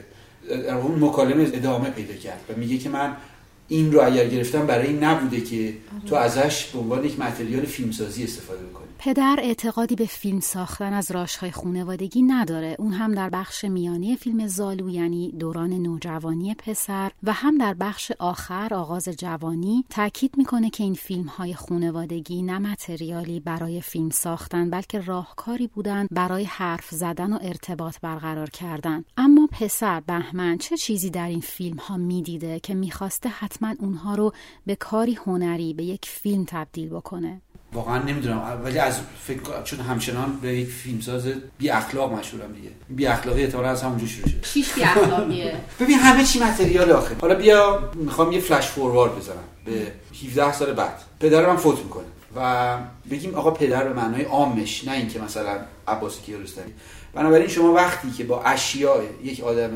اون مکالمه ادامه پیدا کرد و میگه که من این رو اگر گرفتم برای این نبوده که تو ازش به عنوان یک متریال فیلمسازی استفاده بکنی. پدر اعتقادی به فیلم ساختن از راشهای خانوادگی نداره. اون هم در بخش میانی فیلم زالو، یعنی دوران نوجوانی پسر، و هم در بخش آخر آغاز جوانی، تاکید میکنه که این فیلم‌های خانوادگی نه متریالی برای فیلم ساختن، بلکه راهکاری بودن برای حرف زدن و ارتباط برقرار کردن. اما پسر بهمن چه چیزی در این فیلم‌ها میدیده که میخواسته حتما اونها رو به کاری هنری، به یک فیلم تبدیل بکنه؟ واقعا نمیدونم، ولی از فکر چون همچنان به یک فیلمساز بی اخلاق مشهورم دیگه. بی اخلاقی احتمالاً از همونجا شروع شد. چیش بی اخلاقیه؟ ببین همه چی متریال آخر. حالا بیا میخوام یه فلش فوروارد بزنم به 17 سال بعد. پدرم فوت میکنه و بگیم آقا پدر به معنای عامش، نه اینکه مثلا عباس کیارستمی. بنابراین شما وقتی که با اشیاء یک آدم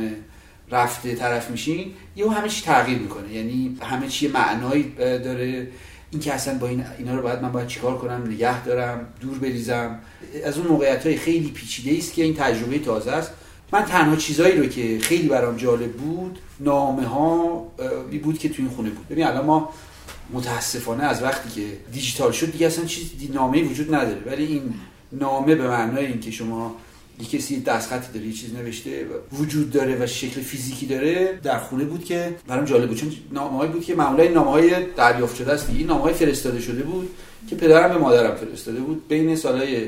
رفته طرف میشین، یهو همه چی تغییر میکنه. یعنی همه چی معنایی داره. این که اصلا با اینا رو من باید چیکار کنم، نگه دارم، دور بریزم. از اون موقعیت‌های خیلی پیچیده است که این تجربه تازه است. من تنها چیزایی رو که خیلی برام جالب بود، نامه‌ها بود که تو این خونه بود. ببین الان ما متاسفانه از وقتی که دیجیتال شد دیگه اصلا چیزی نامه‌ای وجود نداره، ولی این نامه به معنای اینکه شما یه کسی دستخطی داره، یه چیز نوشته وجود داره و شکل فیزیکی داره، در خونه بود که برام جالب بود. چون نامه‌هایی بود که معمولا این نامه‌های دریافت شده است، این نامه‌های فرستاده شده بود که پدرم به مادرم فرستاده بود بین سالهای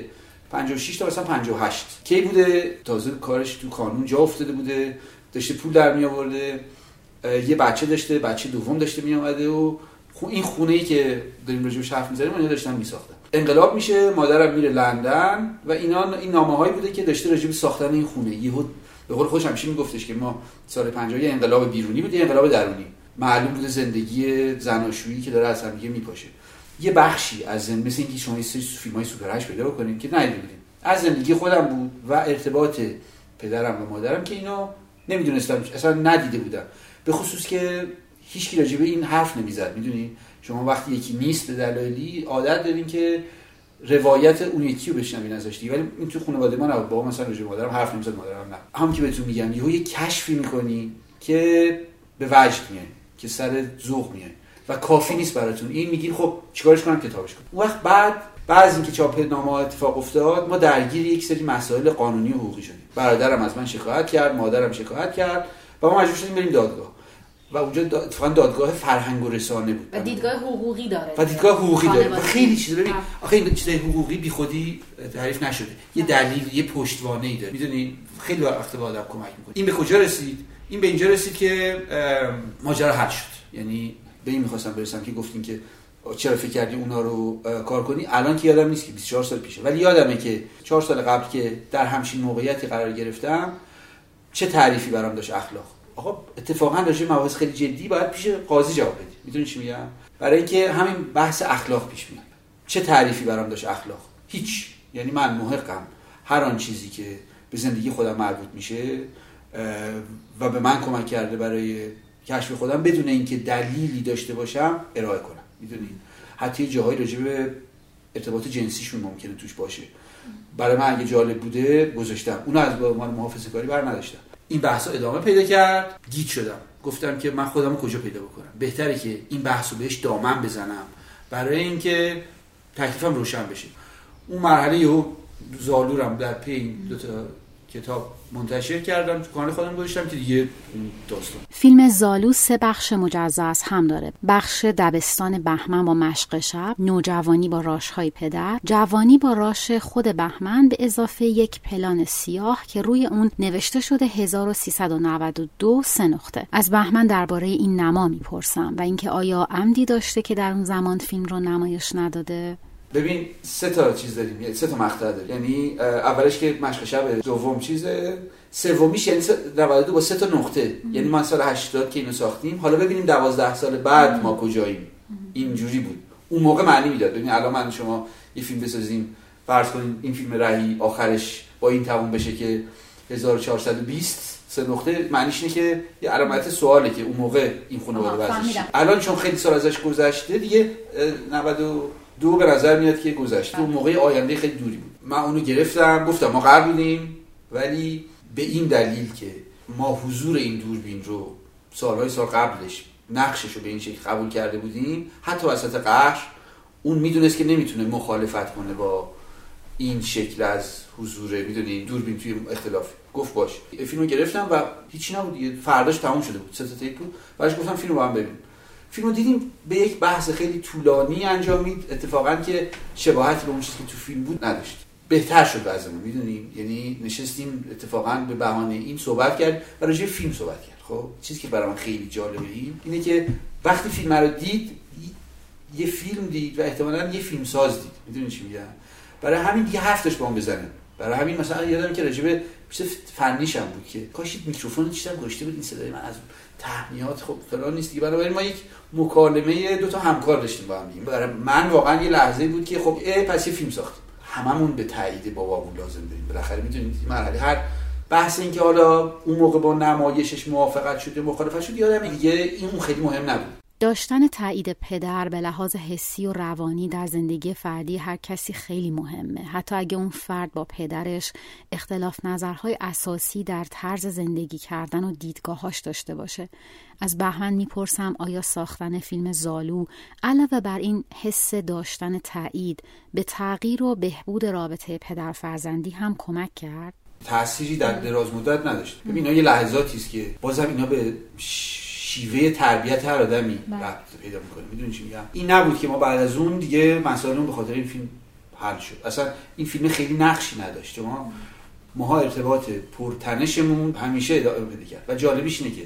56 تا مثلا 58. کی بوده؟ تازه کارش تو قانون جا افتاده بوده، داشته پول در می آورده، یه بچه داشته، بچه دوم داشته می اومده و این خونه‌ای که داریم راجعش حرف می‌زنیم اونها داشتن می‌ساختن. انقلاب میشه، مادرم میره لندن و این نامه‌هایی بوده که داشته راجع به ساختن این خونه. یهو به قول خودش همیشه میگفتش که ما سال 50 یه انقلاب بیرونی بود، یه انقلاب درونی. معلوم بوده زندگی زناشویی که داره از هم دیگه میپاشه. یه بخشی از زندگی، مثل اینکه شما یه سری فیلم‌های سوپر 8 پیدا بکنید که ندیدید، از زندگی خودم بود و ارتباط پدرم و مادرم که اینو نمیدونستم، اصلا ندیده بودم. به خصوص که هیچ کی راجع به این حرف نمیزد. میدونی شما وقتی یکی نیست به دلایلی عادت دارین که روایت اون یکی رو بشنوین ازش دیگه، ولی این تو خانواده ما نبود. بابا مثلا راجع به مادرم حرف نمیزد، مادرم نه. هم که بهتون میگم یهو یه کشفی میکنی که به وجد میاد، که سر ذوق میاد و کافی نیست براتون. این میگین خب چیکارش کنم، کتابش کنم. اون وقت بعد از اینکه چاپ نامه اتفاق افتاد، ما درگیر یک سری مسائل قانونی و حقوقی شدیم. برادرم از من شکایت کرد، مادرم شکایت کرد و ما مجبور شدیم بریم دادگاه. و اونجا اتفاقا دادگاه فرهنگ و رسانه بود و دیدگاه حقوقی داره و خیلی چیزا. ببین آخه این چیزای حقوقی بی خودی تعریف نشده، یه دلیل، یه پشتوانه‌ای داره. میدونی خیلی وقت به آدم کمک میکنه. این به کجا رسید؟ این به اینجا رسید که ماجرا حل شد. یعنی به این می‌خواستم برسم که گفتین که چرا فکر کردی اونا رو کار کنی. الان که یادم نیست که 24 سال پیشه، ولی یادمه که 4 سال قبل که در همچین موقعیتی قرار گرفتم چه تعریفی برام داشت اخلاق. آقا اتفاقا راجع به مباحث خیلی جدی باید پیش قاضی جواب بدی. میدونی چی میگم؟ برای اینکه همین بحث اخلاق پیش میاد. چه تعریفی برام داشت اخلاق؟ هیچ. یعنی من محقم هر آن چیزی که به زندگی خودم مربوط میشه و به من کمک کرده برای کشف خودم بدون اینکه دلیلی داشته باشم ارائه کنم. میدونی حتی جاهای راجع به ارتباط جنسیشون ممکنه توش باشه، برای من اگه جالب بوده گذاشتم، اون از با من محافظه کاری بر نداشتم. این بحثا ادامه پیدا کرد، گیج شدم، گفتم که من خودمو کجا پیدا بکنم. بهتره که این بحثو بهش دامن بزنم برای اینکه تکلیفم روشن بشه. اون مرحله یهو زالورم در پی 2 تا کتاب منتشر کردم، تو کانال خودم گذاشتم که دیگه داستان. فیلم زالو 3 بخش مجزا از هم داره. بخش دبستان بهمن با مشق شب، نوجوانی با راشهای پدر، جوانی با راش خود بهمن به اضافه یک پلان سیاه که روی اون نوشته شده 1392 3 نقطه. از بهمن درباره این نما میپرسم و اینکه آیا عمدی داشته که در اون زمان فیلم رو نمایش نداده؟ ببین 3 تا چیز داریم، یعنی 3 تا مقطع داریم. یعنی اولش که مشق شب، دوم چیزه، سومیش یعنی 92 با 3 تا نقطه. یعنی ما سال 80 که اینو ساختیم، حالا ببینیم 12 سال بعد ما کجاییم. اینجوری بود. اون موقع معنی میداد. ببین الان من شما یه فیلم بسازیم، فرض کنیم این فیلم رهی آخرش با این تموم بشه که 1420 3 نقطه، معنیش اینه که یه علامت سواله که اون موقع این خانواده وضعش. الان چون خیلی سال ازش گذشته دیگه 92 به نظر میاد که گذشته. اون موقع آینده خیلی دوری بود. من اونو گرفتم، گفتم ما قرار بودیم ولی به این دلیل که ما حضور این دوربین رو سال قبلش نقشش رو به این شکل قبول کرده بودیم، حتی وسط قهر اون میدونست که نمیتونه مخالفت کنه با این شکل از حضور میدونی دوربین توی اختلاف. گفت باش. فیلمو گرفتم و هیچی نبود دیگه، فرداش تموم شده بود، 3 تا تیک بود. بعدش گفتم فیلمو با هم ببینیم. فیلمو دیدیم، به یک بحث خیلی طولانی انجامید، اتفاقا که شباهتی به اون چیزی که تو فیلم بود نداشت. بهتر شد وضعمون میدونیم، یعنی نشستیم اتفاقا به بهانه این صحبت کرد و راجع به فیلم صحبت کرد. خب چیزی که برام خیلی جالبه اینه که وقتی فیلم رو دید، یه فیلم دید و احتمالاً یه فیلم ساز دید، میدونی چی میگم، برای همین دیگه حرفش با هم بزنه. برای همین مثلا یادم که راجع به فنیش هم بود که کاش میکروفون چیزام گوشته بود این صدای من از تهنیات خب فلان نیست دیگه. بنابراین ما یک مکالمه 2 تا همکار داشتیم با هم دیگه. برای من واقعا یه لحظه بود که خب پس یه فیلم ساختیم، هممون به تایید بابامون لازم داریم. بالاخره میدونید مرحله هر بحث این که حالا اون موقع با نمایشش موافقت شد یا مخالفت شد یادم دیگه این خیلی مهم نبود. داشتن تایید پدر به لحاظ حسی و روانی در زندگی فردی هر کسی خیلی مهمه، حتی اگه اون فرد با پدرش اختلاف نظرهای اساسی در طرز زندگی کردن و دیدگاهاش داشته باشه. از بهمن میپرسم آیا ساختن فیلم زالو علاوه بر این حس داشتن تایید به تغییر و بهبود رابطه پدر فرزندی هم کمک کرد؟ تأثیری در دراز مدت نداشت. ببین اینا یه لحظاتی است که بازم اینا به شیوه تربیت هر آدمی ربط پیدا می‌کنه. میدونی چی میگم؟ این نبود که ما بعد از اون دیگه مسائلمون به خاطر این فیلم حل شد. اصلا این فیلم خیلی نقشی نداشت. ما ارتباط پرتنشمون همیشه ادامه پیدا کرد و جالبیش اینه که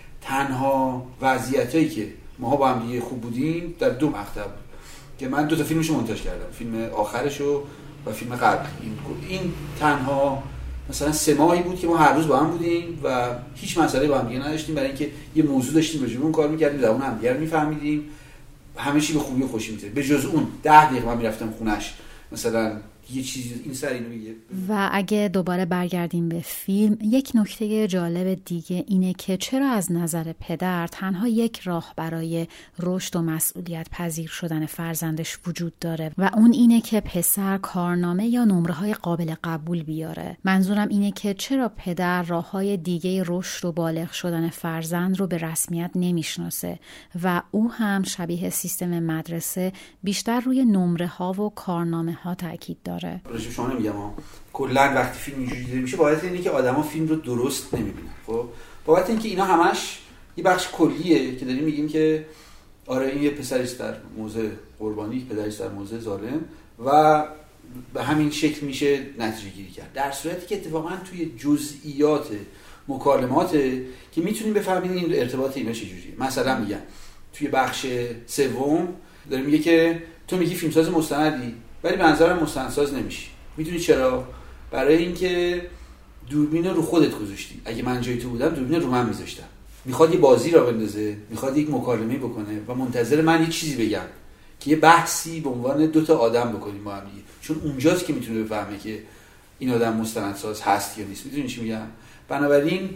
تنها وضعیتایی که ما با هم دیگه خوب بودیم در 2 مقطع بود که من 2 تا فیلمشو مونتاژ کردم، فیلم آخرشو و فیلم قبل. این تنها مثلا 3 ماهی بود که ما هر روز با هم بودیم و هیچ مسئله با هم دیگه نداشتیم، برای اینکه یه موضوع داشتیم راجع به اون کار می‌کردیم، زبون هم دیگه رو می‌فهمیدیم، همه چی به خوبی و خوشی می‌گذشت. به جز اون 10 دقیقه من می‌رفتم خونه‌اش مثلا یه چیزی این سر اینو میگه. و اگه دوباره برگردیم به فیلم، یک نکته جالب دیگه اینه که چرا از نظر پدر تنها یک راه برای رشد و مسئولیت پذیر شدن فرزندش وجود داره و اون اینه که پسر کارنامه یا نمره‌های قابل قبول بیاره. منظورم اینه که چرا پدر راه‌های دیگه رشد و بالغ شدن فرزند رو به رسمیت نمیشناسه و او هم شبیه سیستم مدرسه بیشتر روی نمره‌ها و کارنامه‌ها تاکید داره. راجع شما نمیگم کلا وقتی فیلم اینجوری دیده میشه باید اینه که آدما فیلم رو درست نمیبینن. خب بابت اینکه اینا همش یه بخش کلیه که داریم میگیم که آره این یه پسری است در موضع قربانی، پدری است در موضع ظالم و به همین شکل میشه نتیجه گیری کرد، در صورتی که اتفاقا توی جزئیات مکالمات که میتونیم بفهمیم این ارتباط اینا چجوریه. مثلا میگم توی بخش 3 داریم میگه که تو میگی فیلمساز مستندی ولی به نظرم مستندساز نمیشی. میدونی چرا؟ برای اینکه دوربین رو خودت گذاشتی. اگه من جای تو بودم دوربین رو من میذاشتم. میخواد یه بازی را بندازه، میخواد یک مکالمه بکنه و منتظر من یه چیزی بگم که یه بحثی به عنوان 2 تا آدم بکنیم با هم دیگه، چون اونجاست که میتونه بفهمه که این آدم مستندساز هست یا نیست. میدونی چی میگم؟ بنابراین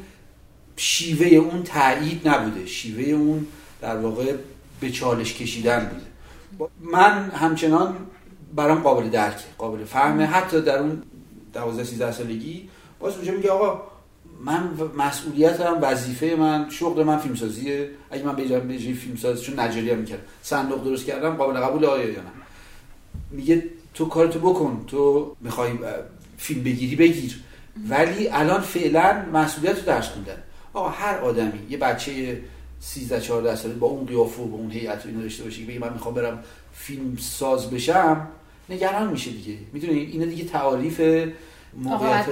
شیوه اون تایید نبوده، شیوه اون در واقع به چالش کشیدن بوده. من همچنان برام قابل درکه، قابل فهمه، حتی در اون 12-13 سالگی باز اونجا میگه آقا من مسئولیتم، وظیفه من، شغل من فیلمسازیه. اگه من به جای فیلمساز چون نجاری هم میکردم صندوق درست کردم قابل قبول آیا یا نه؟ میگه تو کارتو بکن، تو میخوای فیلم بگیری بگیر، ولی الان فعلا مسئولیت رو درس خوندن. آقا هر آدمی یه بچه 13-14 ساله با اون قیافه و با اون هیئت اینو داشته باشه که بگه من میخوام برم فیلم ساز بشم، نگران میشه دیگه. میدونید اینا دیگه تعاریف موقعیت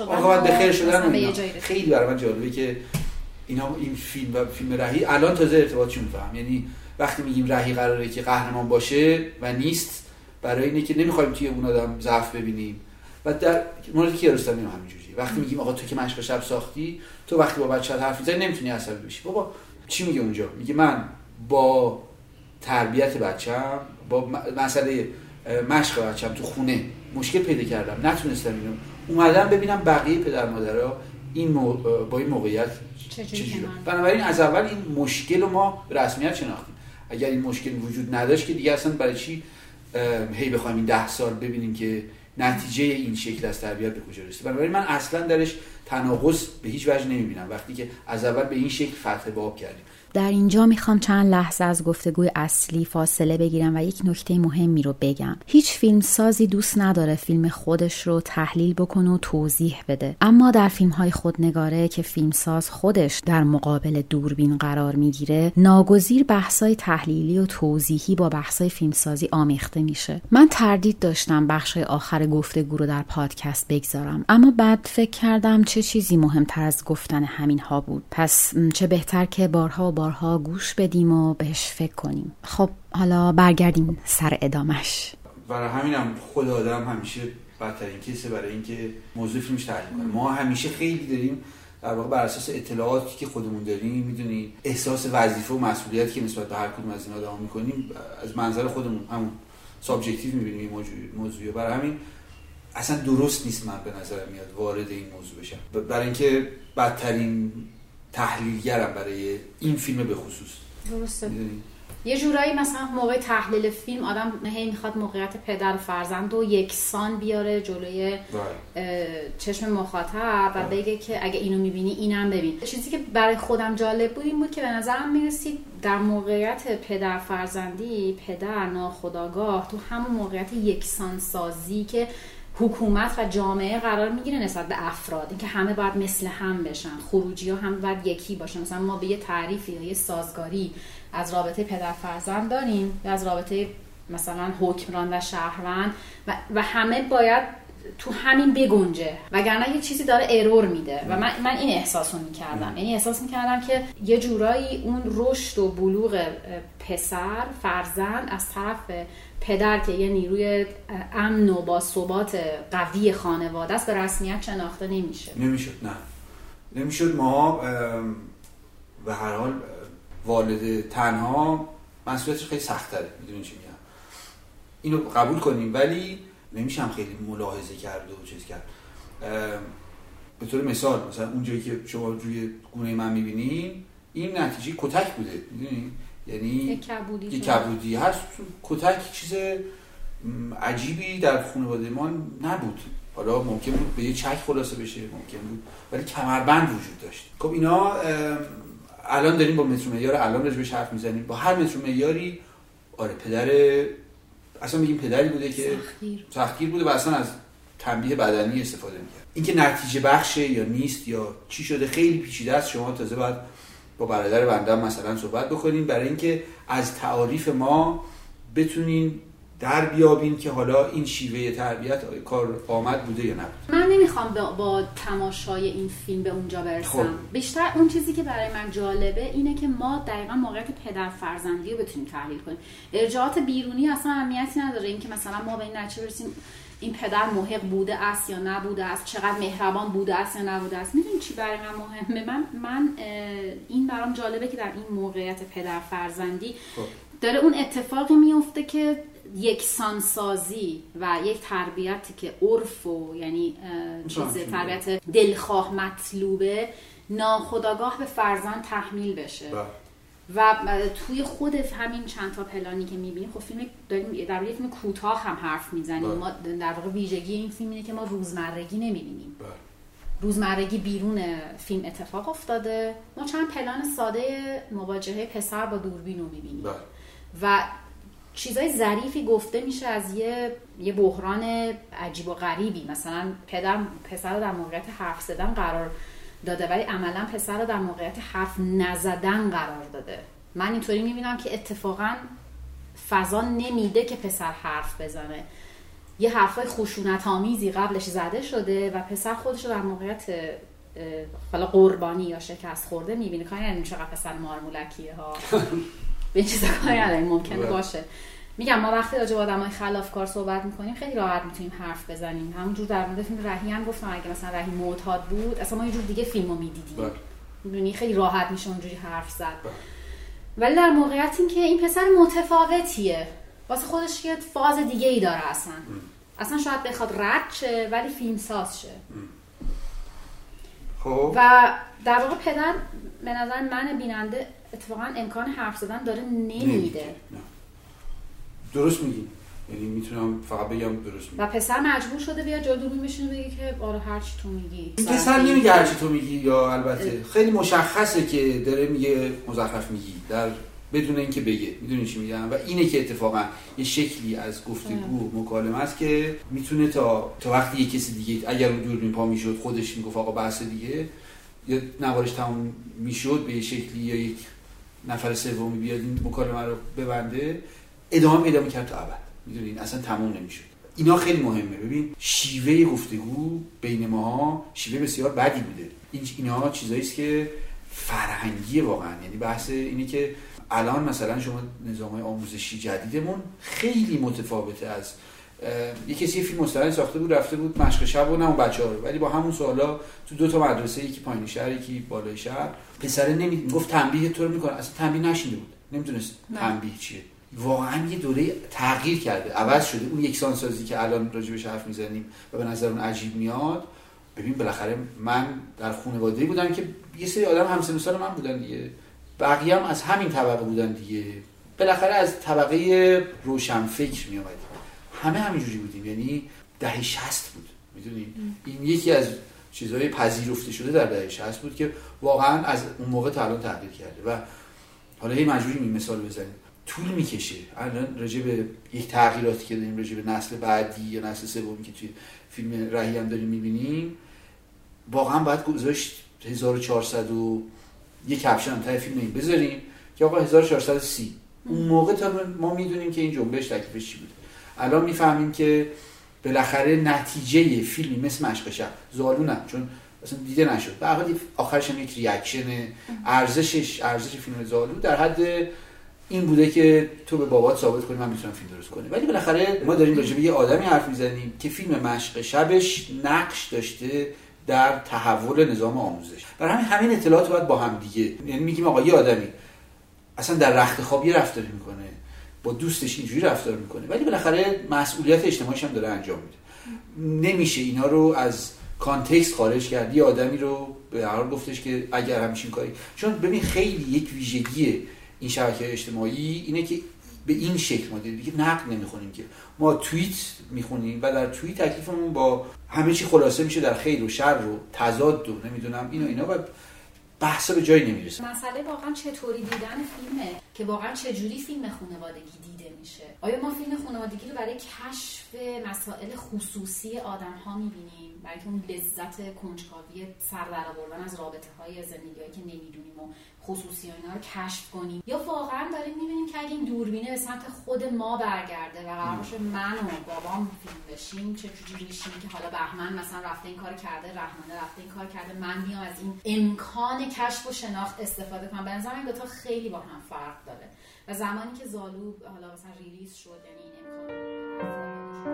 بخیر شدن خیلی برای من جالبه که اینا این فیلم و فیلم رهی الان تازه ارتباطش میفهم. یعنی وقتی میگیم رهی قراره که قهرمان باشه و نیست، برای اینه که نمیخوایم توی اون آدم ضعف ببینیم. و در مورد کیارستمی هم همینجوریه. وقتی میگیم آقا تو که مشق شب ساختی، تو وقتی با بچه‌ت حرف میزنی نمیتونی عصبی بشی. بابا چی میگه اونجا؟ میگه من با تربیت بچه‌م، با مسئله مشق بچه‌م تو خونه مشکل پیدا کردم، نتونستم اینو اومدم ببینم بقیه پدر مادرها این با این موقعیت چجوری. بنابراین از اول این مشکل رو ما به رسمیت شناختیم. اگر این مشکل وجود نداشت که دیگه اصلا برای چی هی بخوایم این 10 سال ببینیم که نتیجه این شکل از تربیت به کجا رسید. بنابراین من اصلا درش تناقض به هیچ وجه نمیبینم وقتی که از اول به این شکل فتح باب کردیم. در اینجا میخوام چند لحظه از گفتگوی اصلی فاصله بگیرم و یک نکته مهمی رو بگم. هیچ فیلمسازی دوست نداره فیلم خودش رو تحلیل بکنه و توضیح بده، اما در فیلم‌های خودنگاره که فیلمساز خودش در مقابل دوربین قرار میگیره، ناگزیر بحث‌های تحلیلی و توضیحی با بحث‌های فیلمسازی آمیخته میشه. من تردید داشتم بخش‌های آخر گفتگو رو در پادکست بگذارم، اما بعد فکر کردم چه چیزی مهمتر از گفتن همین‌ها بود. پس چه بهتر که بارها گوش بدیم و بهش فکر کنیم. خب حالا برگردیم سر ادامش. برای همینم خود آدم همیشه بدترین کیسه برای اینکه موضوع فیلمش تحلیل کنه. ما همیشه خیلی داریم در واقع بر اساس اطلاعاتی که خودمون داریم، میدونی، احساس وظیفه و مسئولیتی که نسبت به هر کدوم از اینا آدم میکنیم از منظر خودمون همون سابجکتیو میبینیم این موضوع. برای همین اصلا درست نیست من به نظر میاد وارد این موضوع بشم، برای اینکه بدترین تحلیلگرم برای این فیلم به خصوص. درسته. یه جورایی مثلا موقع تحلیل فیلم آدم هی میخواد موقعیت پدر و فرزند رو یکسان بیاره جلوی چشم مخاطب و بگه که اگه اینو میبینی اینم ببین. چیزی که برای خودم جالب بود این بود که به نظرم میرسید در موقعیت پدر فرزندی پدر ناخودآگاه تو همون موقعیت یکسان سازی که حکومت و جامعه قرار میگیره نسبت به افراد، اینکه همه باید مثل هم بشن، خروجی‌ها هم باید یکی باشن. مثلا ما به یه تعریفی یا یه سازگاری از رابطه پدر فرزند داریم یا از رابطه مثلا حکمران و شهروند و همه باید تو همین بگنجه، وگرنه یه چیزی داره ارور میده. و من این احساسو میکردم، یعنی احساس میکردم که یه جورایی اون رشد و بلوغ پسر فرزند از طرف پدر که یه نیروی امن و با ثبات قوی خانواده است به رسمیت شناخته نمیشد. ما به هر حال والد تنها مسئولیتش خیلی سخت‌تره، میدونین چی میگم، اینو قبول کنیم، ولی نمیشم خیلی ملاحظه کرد و چیز کرد. به طور مثال مثلا اون جایی که شما روی گونه من میبینین این نتیجه کتک بوده، میدونین، یعنی یک کبودی هست. کتک چیز عجیبی در خانواده ما نبود. حالا ممکن بود به یه چک خلاصه بشه، ممکن بود، ولی کمربند وجود داشت. خب اینا الان داریم با متر معیار الان راجبش حرف میزنیم، با هر متر معیاری آره پدر اصلا میگیم پدری بوده که سختگیر بوده و اصلا از تنبیه بدنی استفاده میکرد. اینکه نتیجه بخشه یا نیست یا چی شده خیلی پیچیده است. شما تازه باید با برادر بنده مثلا صحبت بکنین برای اینکه از تعاریف ما بتونین در بیابین که حالا این شیوه تربیت کار آمد بوده یا نبود. من نمیخوام با تماشای این فیلم به اونجا برسم. بیشتر اون چیزی که برای من جالبه اینه که ما دقیقاً موقعیت پدر فرزندی رو بتونیم تحلیل کنیم. ارجاعات بیرونی اصلا اهمیتی نداره، اینکه مثلا ما به این نتیجه برسیم این پدر محق بوده است یا نبوده است، چقدر مهربان بوده است یا نبوده است. میدونی چی برای من مهمه؟ من این برام جالبه که در این موقعیت پدر فرزندی داره اون اتفاقی میفته که یکسانسازی و یک تربیتی که عرف و یعنی تربیت دلخواه مطلوبه ناخودآگاه به فرزند تحمیل بشه. و توی خود همین چند تا پلانی که میبینیم، خب فیلم داریم در یه فیلم کوتاه هم حرف میزنیم. ما در واقع ویژگی این فیلم اینه که ما روزمرگی نمیبینیم. روزمرگی بیرون فیلم اتفاق افتاده، ما چند پلان ساده مواجهه پسر با دوربین رو میبینیم و چیزای ظریفی گفته میشه از یه بحران عجیب و غریبی. مثلا پسر رو در موقعیت حرف زدن قرار داده ولی عملا پسر رو در موقعیت حرف نزدن قرار داده. من اینطوری میبینم که اتفاقا فضا نمیده که پسر حرف بزنه. یه حرفای خشونت آمیزی قبلش زده شده و پسر خودش رو در موقعیت حالا قربانی یا شکست خورده میبینه. کاری نداریم چقدر پسر مارمولکیه ها به این چیزا کاری نداریم، ممکنه باشه. میگم ما وقتی راجع به آدمای خلافکار صحبت میکنیم خیلی راحت میتونیم حرف بزنیم. همونجور در مورد فیلم رهی هم گفتم اگه مثلا رهی معتاد بود اصلا ما یه جور دیگه فیلمو میدیدیم. میدونی خیلی راحت میشه اونجوری حرف زد. ولی در موقعیت این که این پسر متفاوتیه، واسه خودش یه فاز دیگه ای داره، اصلا شاید بخواد رد شه ولی فیلم ساز شه. خب و در واقع پدر به نظر من بیننده اتفاقا امکان حرف زدن داره نمیده. درست میگی. یعنی میتونم فقط بگم درست و پسر مجبور شده بیاد جلو دوربین بشینه بگه که آره هر چی تو میگی. پسر نمیگه هر چی تو میگی، یا البته خیلی مشخصه که داره میگه مزخرف میگی در بدون اینکه بگه، میدونی چی میگم. و اینه که اتفاقا یه شکلی از گفتگو مکالمه است که میتونه تا وقتی یه کسی دیگه اگر اون دوربین پا میشد خودش میگفت آقا بحث دیگه، یا نوارش تموم میشد به یه شکلی، یا یک نفر سومی بیاد این مکالمه رو ببنده، ادامه پیدا میکرد تا ابد. میدونین اصلا تموم نمیشد. اینا خیلی مهمه. ببین شیوه گفتگو بین ماها شیوه بسیار بدی بوده. اینا چیزایی است که فرهنگیه واقعا. یعنی بحث اینه که الان مثلا شما نظام‌های آموزشی جدیدمون خیلی متفاوته از یه کسی فیلم مستند ساخته بود رفته بود مشق شب و نه اون بچه‌ها رو، ولی با همون سوالا تو دو تا مدرسه، یکی پایین شهر یکی بالای شهر، پسر نمیگفت تنبیه تو رو میکنه، اصلا تنبیه نشینده بود، نمیدونست تنبیه چیه. واقعا یه دوره تغییر کرده، عوض شده. اون یکسانسازی که الان راجبش حرف میزنیم و به نظر اون عجیب میاد، ببین بالاخره من در خانواده‌ای بودم که یه سری آدم همسن و سال من بودن دیگه، بقیه هم از همین طبقه بودن دیگه، بالاخره از طبقه روشنفکر می اومدیم، همه همینجوری بودیم. یعنی دهه 60 بود، میدونید این یکی از چیزهای پذیرفته شده در دهه 60 بود که واقعا از اون موقع تا الان تغییر کرده. و حالا یه مجبوریم این مثال بزنیم، طول میکشه. الان راجع به یک تغییراتی که داریم راجع به نسل بعدی یا نسل سومی که توی فیلم رهی هم داریم میبینیم، واقعا باید گذاشت 1400 و یک کپشن تا فیلم این بذاریم که آقا 1430 اون موقع تا ما میدونیم که این جنبش تکلیفش چی بوده. الان میفهمیم که بالاخره نتیجه فیلمی مثل مشق شب، زالو نه چون اصلا دیده نشد، به هر حال آخرش هم یک ریاکشن، ارزش فیلم زالو در حد این بوده که تو به بابات ثابت کنی من میتونم فیلم درست کنم. ولی بالاخره ما داریم راجع به یه آدمی حرف میزنیم که فیلم مشق شبش نقش داشته در تحول نظام آموزش. برای همین اطلاعات باید با هم دیگه، یعنی میگیم آقا یه آدمی اصلا در رخت خواب یه رفتاری میکنه، با دوستش اینجوری رفتار میکنه، ولی بالاخره مسئولیت اجتماعیش هم داره انجام میده. نمیشه اینا رو از کانتکست خارج کرد. یه آدمی رو به هر حال گفتش که اگر همین کاری، چون ببین خیلی یک ویژگی این شبکه اجتماعی اینه که به این شکل ما دیگه نقد نمیخونیم، که ما توییت میخونیم و در توییت تکلیفمون با همه چی خلاصه میشه در خیر و شر و تضاد و نمیدونم اینا و بحثا به جایی نمیرسه. مسئله واقعا چطوری دیدن فیلمه که واقعا چجوری فیلم خانوادگی دیده میشه. آیا ما فیلم خانوادگی رو برای کشف مسائل خصوصی آدم‌ها میبینیم، برای که اون لذت کنجکاوی سر در آوردن از رابطه‌های زندگی‌هایی که نمیدونیم و خصوصی اینا رو کشف کنیم، یا واقعا داریم میبینیم که اگه این دوربینه به سمت خود ما برگرده و قرار باشه من و بابام فیلم بشیم، چجوری میشیم که حالا بهمن مثلا رفته این کار کرده، رحمانه رفته این کار کرده، من میام از این امکان کشف و شناخت استفاده کنم. به نظر من این دو تا خیلی با هم فرق داره و زمانی که زالو حالا مثلا ریلیز شد، یعنی این امکان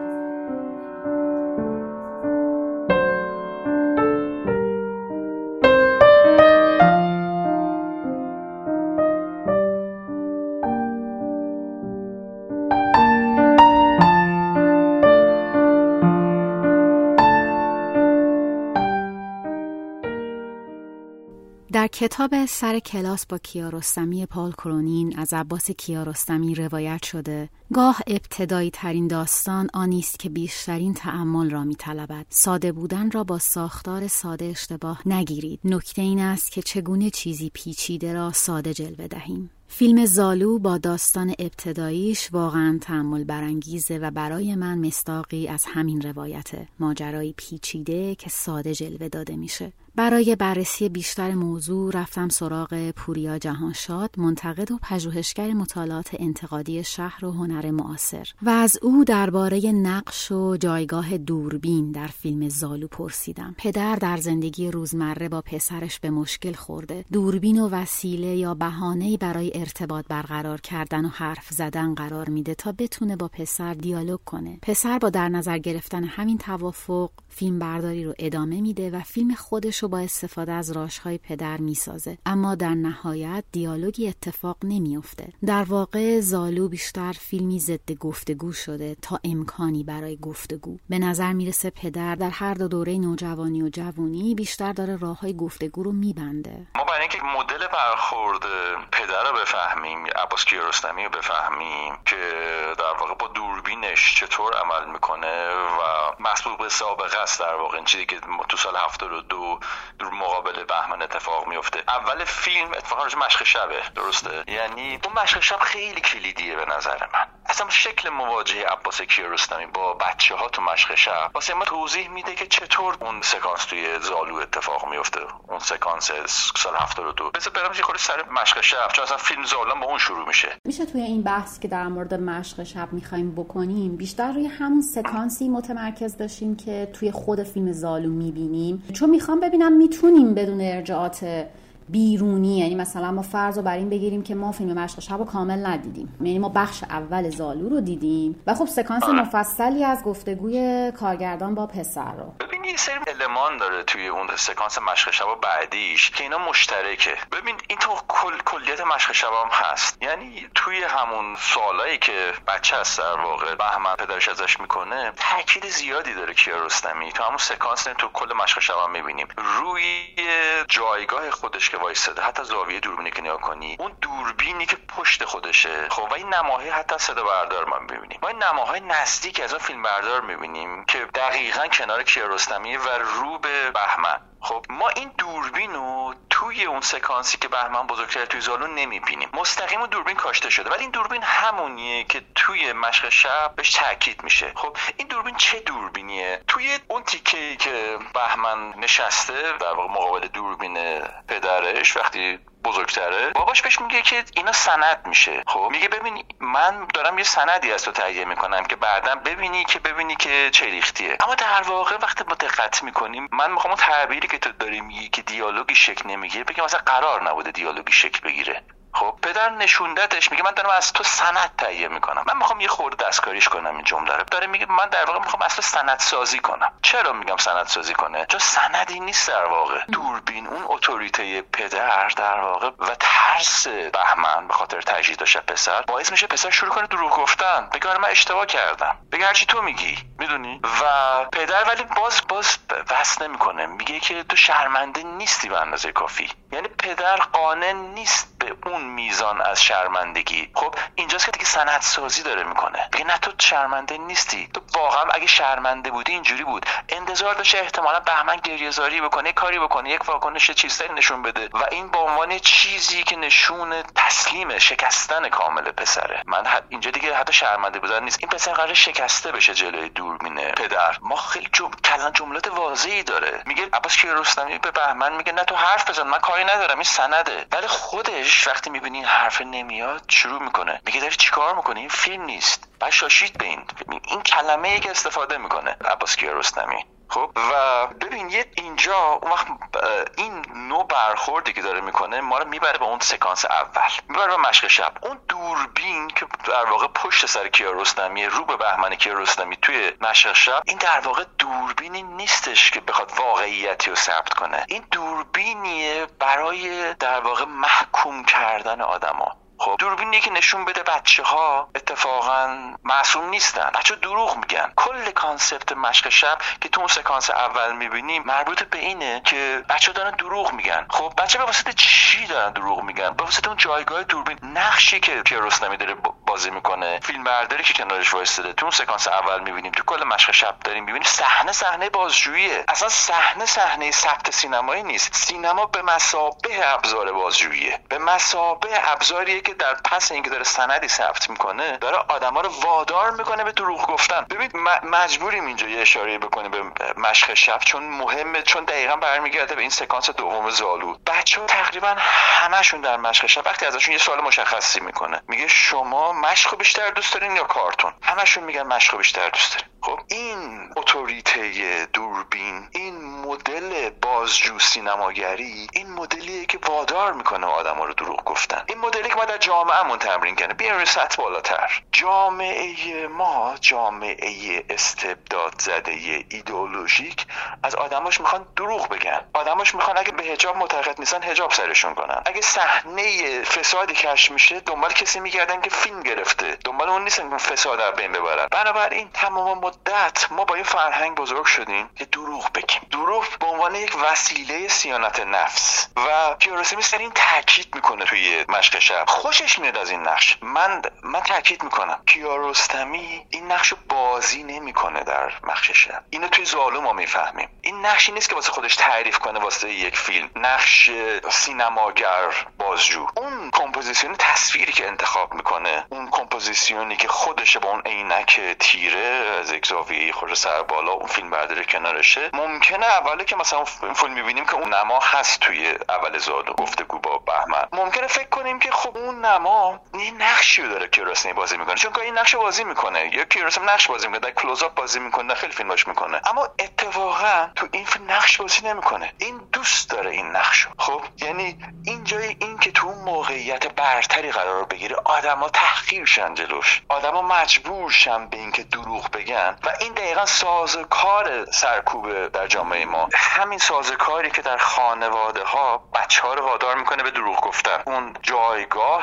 در کتاب سر کلاس با کیارستمی پال کرونین از عباس کیارستمی روایت شده گاه ابتدایی ترین داستان آنی است که بیشترین تأمل را می‌طلبد. ساده بودن را با ساختار ساده اشتباه نگیرید. نکته این است که چگونه چیزی پیچیده را ساده جلوه دهیم. فیلم زالو با داستان ابتداییش واقعا تأمل برانگیزه و برای من مصداقی از همین روایته، ماجرای پیچیده که ساده جلوه داده میشه. برای بررسی بیشتر موضوع رفتم سراغ پوریا جهانشاد، منتقد و پژوهشگر مطالعات انتقادی شهر و هنر معاصر، و از او درباره نقش و جایگاه دوربین در فیلم زالو پرسیدم. پدر در زندگی روزمره با پسرش به مشکل خورده. دوربین و وسیله یا بهانه‌ای برای ارتباط برقرار کردن و حرف زدن قرار میده تا بتونه با پسر دیالوگ کنه. پسر با در نظر گرفتن همین توافق فیلم برداری رو ادامه میده و فیلم خودش رو با استفاده از راشهای پدر میسازه، اما در نهایت دیالوگی اتفاق نمیفته. در واقع زالو بیشتر فیلمی ضد گفتگو شده تا امکانی برای گفتگو. به نظر میرسه پدر در هر دو دوره نوجوانی و جوانی بیشتر داره راههای گفتگو رو میبنده. ما برای اینکه مدل برخورد پدر رو بفهمیم، عباس کیارستمی رو بفهمیم که در واقع با دوربین ذهنش چطور عمل میکنه و مسبوق به سابقه است. در واقع این چیزی که تو سال 72 در مقابل بهمن اتفاق میفته. اول فیلم اتفاقا مشق شبه، درسته؟ یعنی اون مشق شب خیلی کلیدیه به نظر من. اصلا شکل مواجهه عباس کیارستمی با بچه‌ها تو مشق شب واسه ما توضیح میده که چطور اون سکانس توی زالو اتفاق میفته، اون سکانس سال 72. بذار برام یه خورده سر مشق شب، چون اصلا فیلم زالو با اون شروع میشه توی این بحث که در مورد مشق شب میخوایم بکنیم بیشتر روی همون سکانسی متمرکز بشیم که توی خود فیلم زالو میبینیم، چون میخوام ببینم میتونیم بدون ارجاعات بیرونی، یعنی مثلا ما فرض رو بر این بگیریم که ما فیلم مشق شب رو کامل ندیدیم، یعنی ما بخش اول زالو رو دیدیم و خب سکانس مفصلی از گفتگوی کارگردان با پسر رو. ببین یه سری المان داره توی اون سکانس مشق شب و بعدیش که اینا مشترکه. ببین این تو کلیت مشق شب هم هست، یعنی توی همون سوالایی که بچه هست در واقع بهمن پدرش ازش میکنه تاکید زیادی داره کیارستمی تو همون سکانس. تو کل مشق شب هم میبینیم روی جایگاه خودش که وایساده، حتی زاویه دوربینی که نگاه کنی، اون دوربینی که پشت خودشه، خب و این نماهای حتی صدا بردار ما میبینیم، ما این نماهای نزدیک از اون فیلم بردار میبینیم که دقیقاً کنار کیارستمی و رو به بهمن. خب ما این دوربین رو توی اون سکانسی که بهمن بزرگتر توی زالو نمیبینیم، مستقیم دوربین کاشته شده، ولی این دوربین همونیه که توی مشق شب بهش تاکید میشه. خب این دوربین چه دوربینیه؟ توی اون تیکه‌ای که بهمن نشسته در واقع مقابل دوربین پدرش وقتی بزرگتره، باباش بهش میگه که اینا سند میشه. خب میگه ببین من دارم یه سندی از تو تهیه میکنم که بعداً ببینی که چه ریختیه. اما در واقع وقتی ما دقت میکنیم، من میخوام اون تعبیری که تو داری میگی که دیالوگی شکل نمیگیره بگم مثلا قرار نبوده دیالوگی شکل بگیره. خب پدر نشوندتش، میگه من دارم از تو سند تهیه میکنم. من میخوام یه خورده دستکاریش کنم این جمله رو. داره میگه من در واقع میخوام اصلا سند سازی کنم. چرا میگم سند سازی کنه؟ چون سندی نیست در واقع. دوربین اون اتوریته پدر در واقع و ترس بهمن به خاطر تجدید داشت پسر باعث میشه پسر شروع کنه دروغ گفتن، بگه من اشتباه کردم، بگه هرچی تو میگی، میدونی؟ و پدر ولی باز واسه نمیکنه، میگه که تو شرمنده نیستی به اندازه کافی. یعنی پدر قانع نیست به اون میزان از شرمندگی. خب اینجاست که دیگه سند سازی داره میکنه، بگه نه تو شرمنده نیستی، تو واقعا اگه شرمنده بودی اینجوری بود. انتظار داشته احتمالاً بهمن گریه‌زاری بکنه، کاری بکنه، یک واکنش چیزی نشون بده و این با عنوان چیزی که نشون تسلیم شکستن کامل پسره. من اینجا دیگه حتی شرمنده بودن نیست، این پسر قراره شکسته بشه جلوی دوربین پدر. ما خیلی جملات واضحی داره. میگه عباس کیارستمی به بهمن میگه نه تو حرف بزن، من کاری ندارم، این سنده. ولی خودش وقتی میبینی این حرف نمیاد شروع میکنه، میگه داری چیکار میکنی؟ این فیلم نیست. بعد شاشید به این کلمه‌ای که استفاده میکنه عباس کیارستمی. خب و ببین اینجا اون وقت این نوع برخوردی که داره میکنه ما رو میبره به اون سکانس اول، میبره به مشق شب. اون دوربین که در واقع پشت سر کیارستمی رو به بهمن کیارستمی توی مشق شب، این در واقع دوربینی نیستش که بخواد واقعیتی رو ثبت کنه، این دوربینیه برای در واقع محکوم کردن آدما. خب دوربینی که نشون بده بچه‌ها اتفاقا معصوم نیستن، بچه‌ها دروغ میگن. کل کانسپت مشق شب که تو اون سکانس اول میبینیم مربوط به اینه که بچه‌ها دارن دروغ میگن. خب بچه‌ها به واسطه چی دارن دروغ میگن؟ به واسطه اون جایگاه دوربین، نقشی که کیارستمی داره بازی میکنه، فیلم برداری که کنارش وایساده. تو اون سکانس اول میبینیم، تو کل مشق شب داریم میبینیم صحنه بازجوییه. اصلا صحنه ثبت سینمایی نیست. سینما به مثابه ابزار بازجوییه، به مثابه ابزاری که در پس اینکه داره سندی ثبت میکنه داره آدما رو وادار میکنه به دروغ گفتن. ببین مجبوریم اینجا یه اشاره بکنیم به مشق شب چون مهمه، چون دقیقاً برمیگرده به این سکانس دوم زالو. بچه‌ها تقریبا همشون در مشق شب وقتی ازشون یه سوال مشخصی میکنه، میگه شما مشق بیشتر دوست دارین یا کارتون؟ همشون میگن مشق بیشتر دوست داریم. خب این اتوریته دوربین، این مدل بازجو سینماگری، این مدلیه که وادار میکنه آدما رو دروغ گفتن. این مدلی که ما در جامعهمون تمرین کنه. بیایم سطح بالاتر. جامعه ما جامعه استبداد زده ایدئولوژیک، از آدماش میخوان دروغ بگن. آدماش میخوان اگه به حجاب معتقد نیستن حجاب سرشون کنن. اگه صحنه فسادی کشف میشه دنبال کسی میگردن که فیلم گرفته، دنبال اون نیستن که فساد رو بین ببرن. بنابراین تمام مدت ما با این فرهنگ بزرگ شدیم که دروغ بگیم. دروغ به عنوان یک وسیله صیانت نفس و کیارستمی سر این تاکید میکنه توی مشق شب. خوشش میاد از این نقش. من تاکید میکنم کیارستمی این نقشو بازی نمیکنه در مشق شب. اینو توی زالو ما میفهمیم. این نقشی نیست که واسه خودش تعریف کنه واسه یک فیلم. نقش سینماگر بازجو. اون کمپوزیسیون تصویری که انتخاب میکنه، اون کمپوزیسیونی که خودشه با اون عینک تیره از یک زاویه خود سر بالا اون فیلم برداری کنارشه، ممکنه اولی که مثلا این فیلم میبینیم که اون نما هست توی اول زالو گفتگو با بهمن، ممکنه فکر کنیم که خب اون نما یه نقشی رو داره کیارستمی بازی میکنه، چون که این نقش بازی میکنه یا کیارستمی نقش بازی میکنه، در کلوزآپ بازی میکنه، خیلی فیلماش میکنه، اما اتفاقا تو این فیلم نقش بازی نمیکنه. این دوست داره این نقشو. خب یعنی این جای این که تو موقعیت برتری قرار بگیره آدما تحقیر شن جلوش، آدما مجبور شن به اینکه دروغ بگن و این دقیقاً سازوکار سرکوب در جامعه ما. همین سازوکاری که در خانواده ها بچه‌ها رو وادار میکنه به دروغ گفتن. اون جایگاه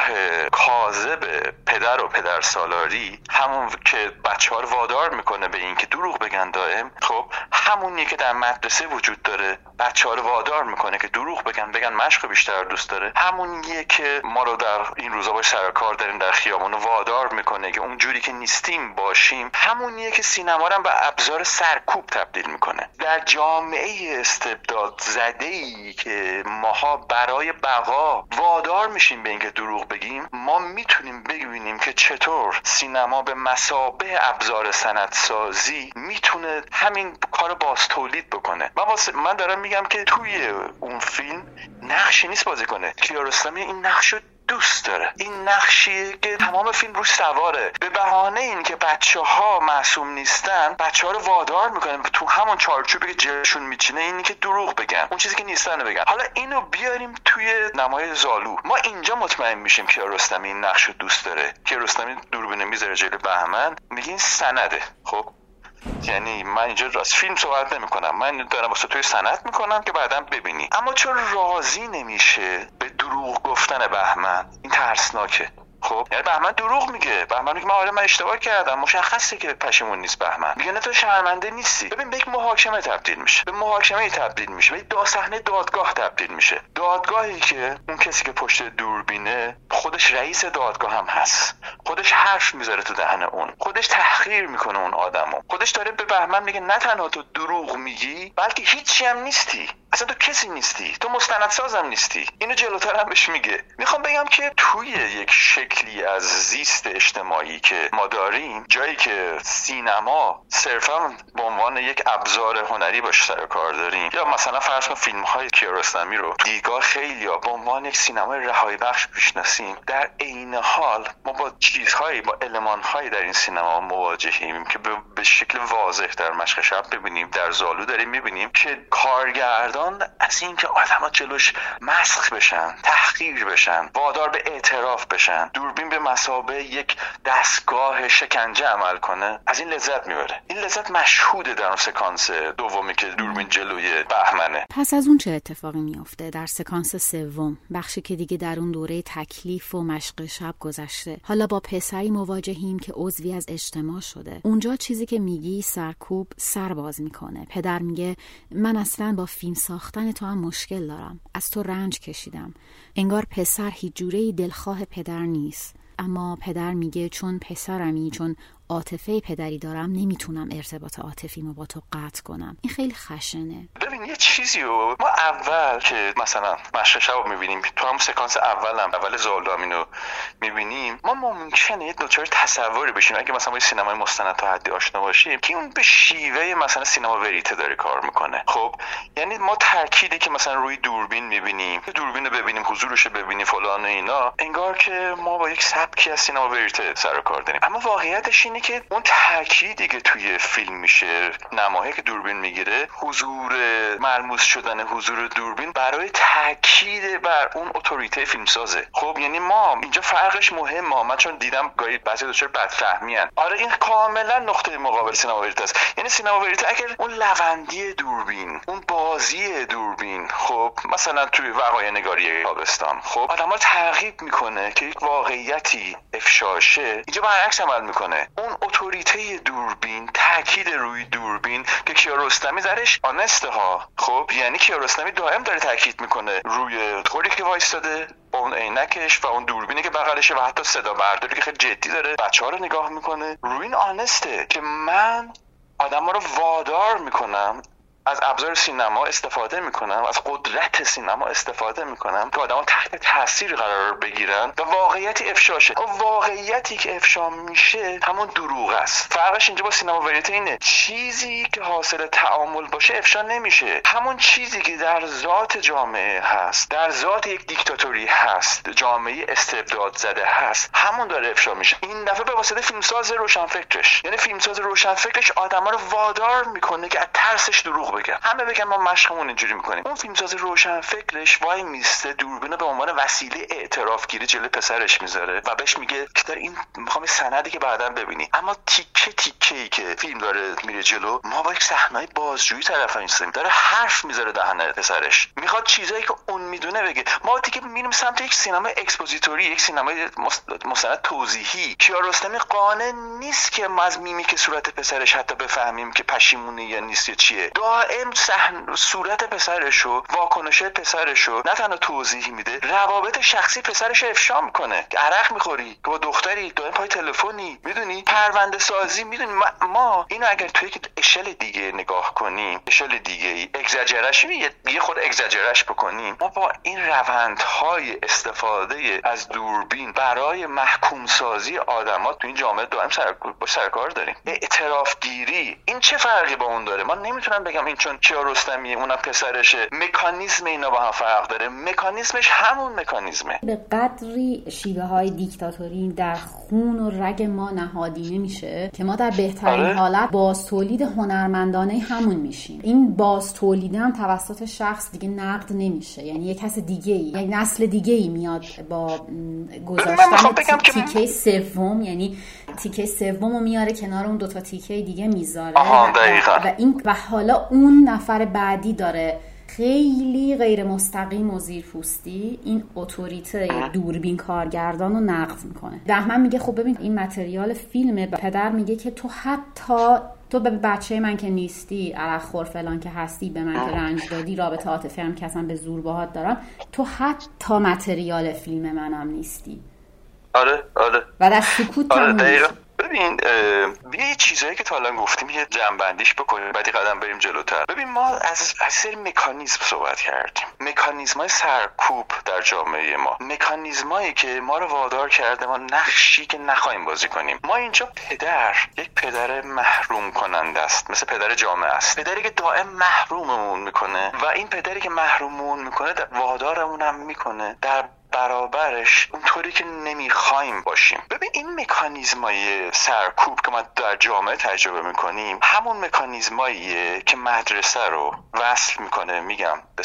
کاذب پدر و پدر سالاری، همون که بچه‌ها رو وادار میکنه به اینکه دروغ بگن دائم، خب همونیه که در مدرسه وجود داره، بچه‌ها رو وادار میکنه که دروغ بگن مشق بیشتر دوست داره. همونیه که ما رو در این روزا باش سر کار داریم در خیابون وادار میکنه که اون جوری که نیستیم باشیم. همونیه که سینما رو به ابزار سرکوب تبدیل میکنه. در جامعه استبداد زده‌ای که ماها برای بقا وادار میشیم به اینکه دروغ بگیم، ما میتونیم ببینیم که چطور سینما به مثابه ابزار سندسازی میتونه همین کارو باز تولید بکنه. من دارم میگم که توی اون فیلم نقشی نیست بازی کنه. کیارستمی این نقشو دوست داره. این نقشیه که تمام فیلم روش سواره. به بهانه این که بچه‌ها معصوم نیستن، بچه‌ها رو وادار میکنه تو همون چارچوبی که جلشون میچینه اینی که دروغ بگن، اون چیزی که نیستن رو بگن. حالا اینو بیاریم توی نمای زالو. ما اینجا مطمئن میشیم که کیارستمی این نقشو دوست داره. کیارستمی دوربین میذاره جلوی بهمن، میگه این سنده. خب یعنی من اینجا راست فیلم صحبت نمی کنم، من دارم واسه توی سند میکنم که بعداً ببینی. اما چون راضی نمیشه به دروغ گفتن بهمن، این ترسناکه. خب یعنی بهمن دروغ میگه. بهمن میگه من اشتباه کردم. مشخصه که پشیمون نیست بهمن. میگه نه تو شرمنده نیستی. ببین به یک محاکمه تبدیل میشه. به محاکمه تبدیل میشه. به صحنه دادگاه تبدیل میشه. دادگاهی که اون کسی که پشت دوربینه خودش رئیس دادگاه هم هست. خودش حرف میذاره تو دهن اون. خودش تحقیر میکنه اون آدمو. خودش داره به بهمن میگه نه تنها تو دروغ میگی، بلکه هیچی هم نیستی. اصلا تو کسی نیستی. تو مستندسازم نیستی. اینو جلوتر هم بهش میگه. میخوام بگم که توی یک شکلی از زیست اجتماعی که ما داریم، جایی که سینما صرفا به عنوان یک ابزار هنری باش سر کار داریم، یا مثلا فرض کن فیلم‌های کیارستمی رو دیگاه خیلی‌ها به عنوان یک سینمای رهایی بخش میشناسیم، در عین حال ما با چیزهایی، با المان‌هایی در این سینما مواجهیم که به شکل واضح در مشق شب ببینیم، در زالو داریم می‌بینیم که کارگردان از این که آدم‌ها جلوش مسخ بشن، تحقیر بشن، وادار به اعتراف بشن، دوربین به مثابه یک دستگاه شکنجه عمل کنه، از این لذت میبره. این لذت مشهوده در اون سکانس دومی که دوربین جلوی بهمنه. پس از اون چه اتفاقی میفته در سکانس سوم، بخشی که دیگه در اون دوره تکلیف و مشق شب گذشته؟ حالا با پسری مواجهیم که عضوی از اجتماع شده. اونجا چیزی که میگی سرکوب سر باز میکنه. پدر میگه من اصلا با فیلم ساختن تو هم مشکل دارم، از تو رنج کشیدم. انگار پسر هیچ جوره‌ای دلخواه پدر نیست، اما پدر میگه چون پسرمی، چون عاطفه پدری دارم، نمیتونم ارتباط عاطفیمو با تو قطع کنم. این خیلی خشنه. ببین یه چیزی رو ما اول که مثلا مشق شب میبینیم، تو هم سکانس اول زالو میبینیم، ما ممکنه یه دوچار تصوری بشیم اگه مثلا با سینمای مستند تا حدی آشنا باشیم که اون به شیوه مثلا سینما وریته داره کار میکنه. خب یعنی ما ترکیبی که مثلا روی دوربین میبینیم، دوربین رو ببینیم، حضورش رو ببینیم، فلان و اینا، انگار که ما با یک سبکی از سینما وریته سر و کار داریم. اما واقعیتش اینه که اون تأکیدی که توی فیلم میشه، نمایی که دوربین میگیره، حضور ملموس شدن حضور دوربین برای تأکید بر اون اتوریته فیلمسازه. خب یعنی ما اینجا فرقش مهمه. من چون دیدم گاهی بعضی دچار بدفهمی ان. آره این کاملا نقطه مقابل سینما وریته است. یعنی سینما وریته اگر اون لوندی دوربین، اون بازی دوربین، خب مثلا توی وقایع نگاری تابستان، خب آدم‌ها تعقیب میکنه که یک واقعیتی افشاشه، اینجا برعکس عمل میکنه. اون اتوریته دوربین، تاکید روی دوربین که کیارستمی درش آنسته ها. خب یعنی کیارستمی دائم داره تاکید میکنه روی طوری که وایستاده با اون عینکش و اون دوربینی که بغلشه و حتی صدا برداری که خیلی جدی داره بچه‌ها رو نگاه میکنه. روی این آنسته که من آدم‌ها رو وادار میکنم از ابزار سینما استفاده میکنم، از قدرت سینما استفاده میکنم که آدم‌ها تحت تاثیر قرار بگیرن و واقعیتی افشاشه. واقعیتی که افشا میشه همون دروغ است. فرقش اینجا با سینما وریته اینه، چیزی که حاصل تعامل باشه افشا نمیشه. همون چیزی که در ذات جامعه هست، در ذات یک دیکتاتوری هست، جامعه استبداد زده هست، همون داره افشا میشه. این دفعه به واسطه فیلمساز روشنفکرش، یعنی فیلمساز روشنفکرش آدم‌ها رو وادار میکنه که از ترسش دروغ بگن. همه بگن ما مشقمون اینجوری میکنیم. اون فیلمساز روشنفکرش وای میسته دوربینو به عنوان وسیله اعتراف گیری جلوی پسرش میذاره و بهش میگه که در این میخوام سندی که بعداً ببینی. اما تیکه تیکه‌ای که فیلم داره میره جلو، ما با یک صحنه بازجویی طرف نیستیم. داره حرف میذاره دهن پسرش، میخواد چیزایی که اون میدونه بگه. ما دیگه میریم سمت یک سینما اکسپوزیتوری، یک سینما مستند توضیحی. کیارستمی قانع نیست که ما از میمیک صورت پسرش حتی بفهمیم که پشیمونه یا نیست یا چیه. دائم صورت پسرشو، واکنش پسرشو نه تنها توضیح میده، روابط شخصی پسرشو افشا میکنه. عرق میخوری که با دختری دائم پای تلفنی، میدونی پرونده سازی. میدونی ما اینو اگر توی یک اشل دیگه نگاه کنیم، اشل دیگه ای اگزاجرش، یه خود اگزاجرش بکنیم، ما با این روندهای استفاده از دوربین برای محکوم سازی آدمات تو این جامعه دائم سرکار داریم. اعتراف گیری این چه فرقی با اون داره؟ من نمیتونم بگم این چون کیارستمیه اونم پسرشه مکانیزم اینا با هم فرق داره. مکانیزمش همون مکانیزمه. به قدری شیوه های دیکتاتوری در خون و رگ ما نهادینه میشه که ما در بهترین حالت باز تولید هنرمندانه همون میشیم. این باز تولید هم توسط شخص دیگه نقد نمیشه، یعنی یک کس دیگه‌ای، یک نسل دیگه‌ای میاد با گذاشتن تیکه سوم، یعنی تیکه سومو میاره کنار اون دوتا تیکه دیگه میذاره و حالا اون نفر بعدی داره خیلی غیر مستقیم و زیرپوستی این اتوریته دوربین کارگردان رو نقض میکنه. بهمن میگه خب ببین این متریال فیلمه. پدر میگه که تو به بچه من که نیستی، عرق خور فلان که هستی، به من که رنج دادی، رابطه عاطفی هم که اصلا به زور باهات دارم، تو حتی متریال فیلم منم نیستی. آره و در سکوت دقیقا. ببین یه چیزایی که تا الان گفتیم یه جنبندیش بکنیم بعدی قدم بریم جلوتر. ببین ما از سری مکانیزم صحبت کردیم، مکانیزم‌های سرکوب در جامعه ما، مکانیزمایی که ما رو وادار کرده ما نقشی که نخواهیم بازی کنیم. ما اینجا یک پدر محروم کننده است، مثل پدر جامعه است، پدری که دائم محروممون میکنه و این پدری که محروممون میکنه وادارمون هم میکنه در برابرش اونطوری که نمیخوایم باشیم. ببین این مکانیزمای سرکوب که ما در جامعه تجربه میکنیم همون مکانیزماییه که مدرسه رو وصل میکنه، میگم به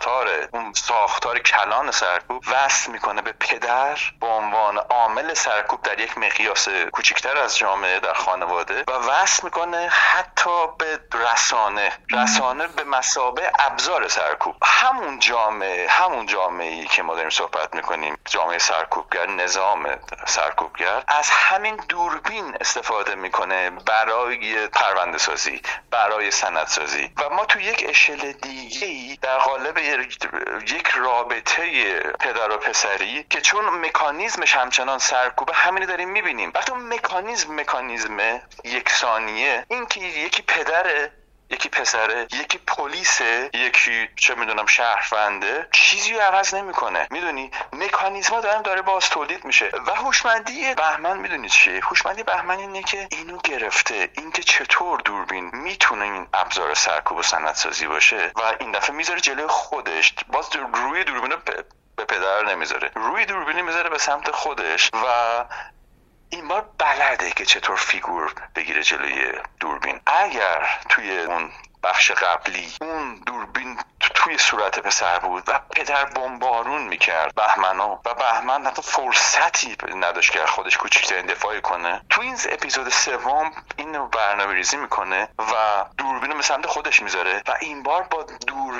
ساختار کلان سرکوب وصل میکنه به پدر به عنوان عامل سرکوب در یک مقیاس کوچکتر از جامعه در خانواده و وصل میکنه حتی به رسانه به مثابه ابزار سرکوب. همون جامعه‌ای که ما داریم صحبت میکنیم، جامعه سرکوبگر، نظام سرکوبگر، از همین دوربین استفاده میکنه برای پرونده سازی، برای سند سازی و ما تو یک اشل دیگه‌ای در قالب یک رابطه پدر و پسری که چون مکانیزمش همچنان سرکوبه همینی داریم میبینیم. وقتی مکانیزم یکسانیه، این که یکی پدره، یکی پسره، یکی پلیسه، یکی چه میدونم شهرونده، چیزی رو عوض نمیکنه. میدونی مکانیزما داره باز تولید میشه و هوشمندی بهمن میدونی چیه؟ هوشمندی بهمن اینه که اینو گرفته، اینکه چطور دوربین میتونه این ابزار سرکوب و سندسازی باشه و این دفعه میذاره جلوی خودش، باز روی دوربینو به پدر نمیذاره، روی دوربینی میذاره به سمت خودش و این بار بلده که چطور فیگور بگیره جلوی دوربین. اگر توی اون بخش قبلی اون دوربین توی صورت پسر بود و پدر بمبارون میکرد بهمنو و بهمن حتی فرصتی نداشت که خودش کوچکترین دفاعی کنه، تو این اپیزود سوم اینو برنامه‌ریزی میکنه و دوربینو به سمت خودش میذاره و این بار با دوربین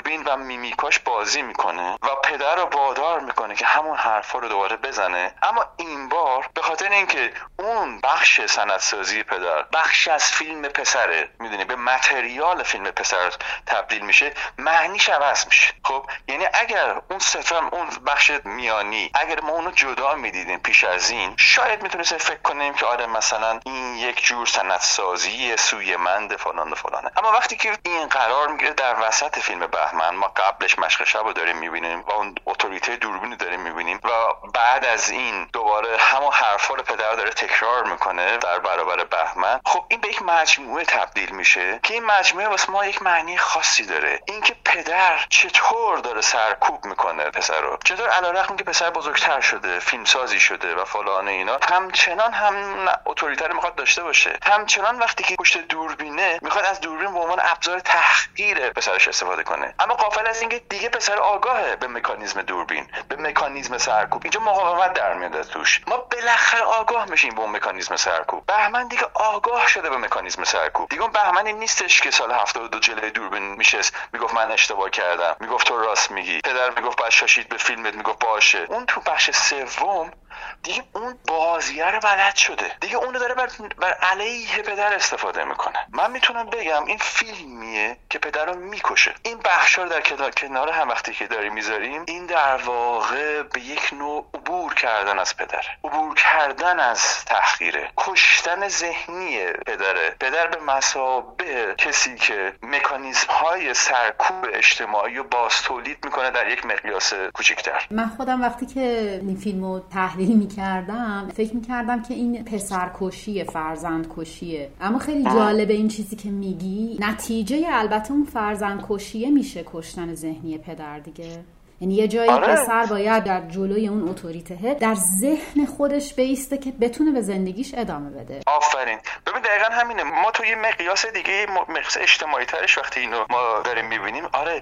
دوربین و میمیکاش بازی میکنه و پدر رو وادار میکنه که همون حرفا رو دوباره بزنه، اما این بار به خاطر اینکه اون بخش سندسازی پدر بخش از فیلم پسره، میدونی، به متریال فیلم پسر تبدیل میشه، معنیش عوض میشه. خب یعنی اگر اون ستم، اون بخش میانی، اگر ما اونو جدا میدیدیم پیش از این، شاید میتونستیم فکر کنیم که آره مثلا این یک جور سندسازی سویمند فلان و فلانه. اما وقتی که این قرار میگیره در وسط فیلم بهمن، ما قبلش مشق شب رو داریم میبینیم و اون اتوریته دوربین رو داریم میبینیم و بعد از این دوباره همون حرفا رو پدر داره تکرار میکنه در برابر بهمن، خب این به یک مجموعه تبدیل میشه که این مجموعه واسه ما یک معنی خاصی داره. اینکه پدر چطور داره سرکوب میکنه پسر رو، چطور علیرغم که پسر بزرگتر شده، فیلمسازی شده و فلان اینا، همچنان هم اتوریته رو میخواد داشته باشه، همچنان وقتی که پشت دوربینه میخواد از دوربین به عنوان ابزار تحقیر پسرش استفاده کنه. اما غافل از اینکه دیگه پسر آگاهه به مکانیزم دوربین، به مکانیزم سرکوب. اینجا مقاومت در میاد توش. ما بالاخره آگاه میشیم به اون مکانیزم سرکوب. بهمن دیگه آگاه شده به مکانیزم سرکوب. دیگه اون بهمنی نیستش که سال 72 جلوی دوربین میشست میگفت من اشتباه کردم، میگفت تو راست میگی، پدر میگفت باید شاشید به فیلمت، میگفت باشه. اون تو بخش سوم دیگه اون بازیه رو بلد شده، دیگه اونو داره بر علیه پدر استفاده میکنه. من میتونم بگم این فیلمیه که پدر رو میکشه. این بخشا رو در کنار هم وقتی که داریم میذاریم، این در واقع به یک نوع عبور کردن از پدر، عبور کردن از تحقیره، کشتن ذهنی پدره. پدر به مثابه کسی که مکانیزم های سرکوب اجتماعی رو باز تولید میکنه در یک مقیاس کوچکتر. من خودم وقتی که این فیلمو تحلیل میکردم فکر میکردم که این پسرکشیه، فرزندکشیه، اما خیلی جالبه این چیزی که میگی، نتیجه البته اون فرزندکشیه میشه کشتن ذهنی پدر دیگه. یعنی یه جایی پسر باید در جلوی اون اتوریته در ذهن خودش بیسته که بتونه به زندگیش ادامه بده. آفرین. ببین دقیقاً همینه. ما توی مقیاس دیگه، مقیاس اجتماعی ترش وقتی اینو ما داریم میبینیم، آره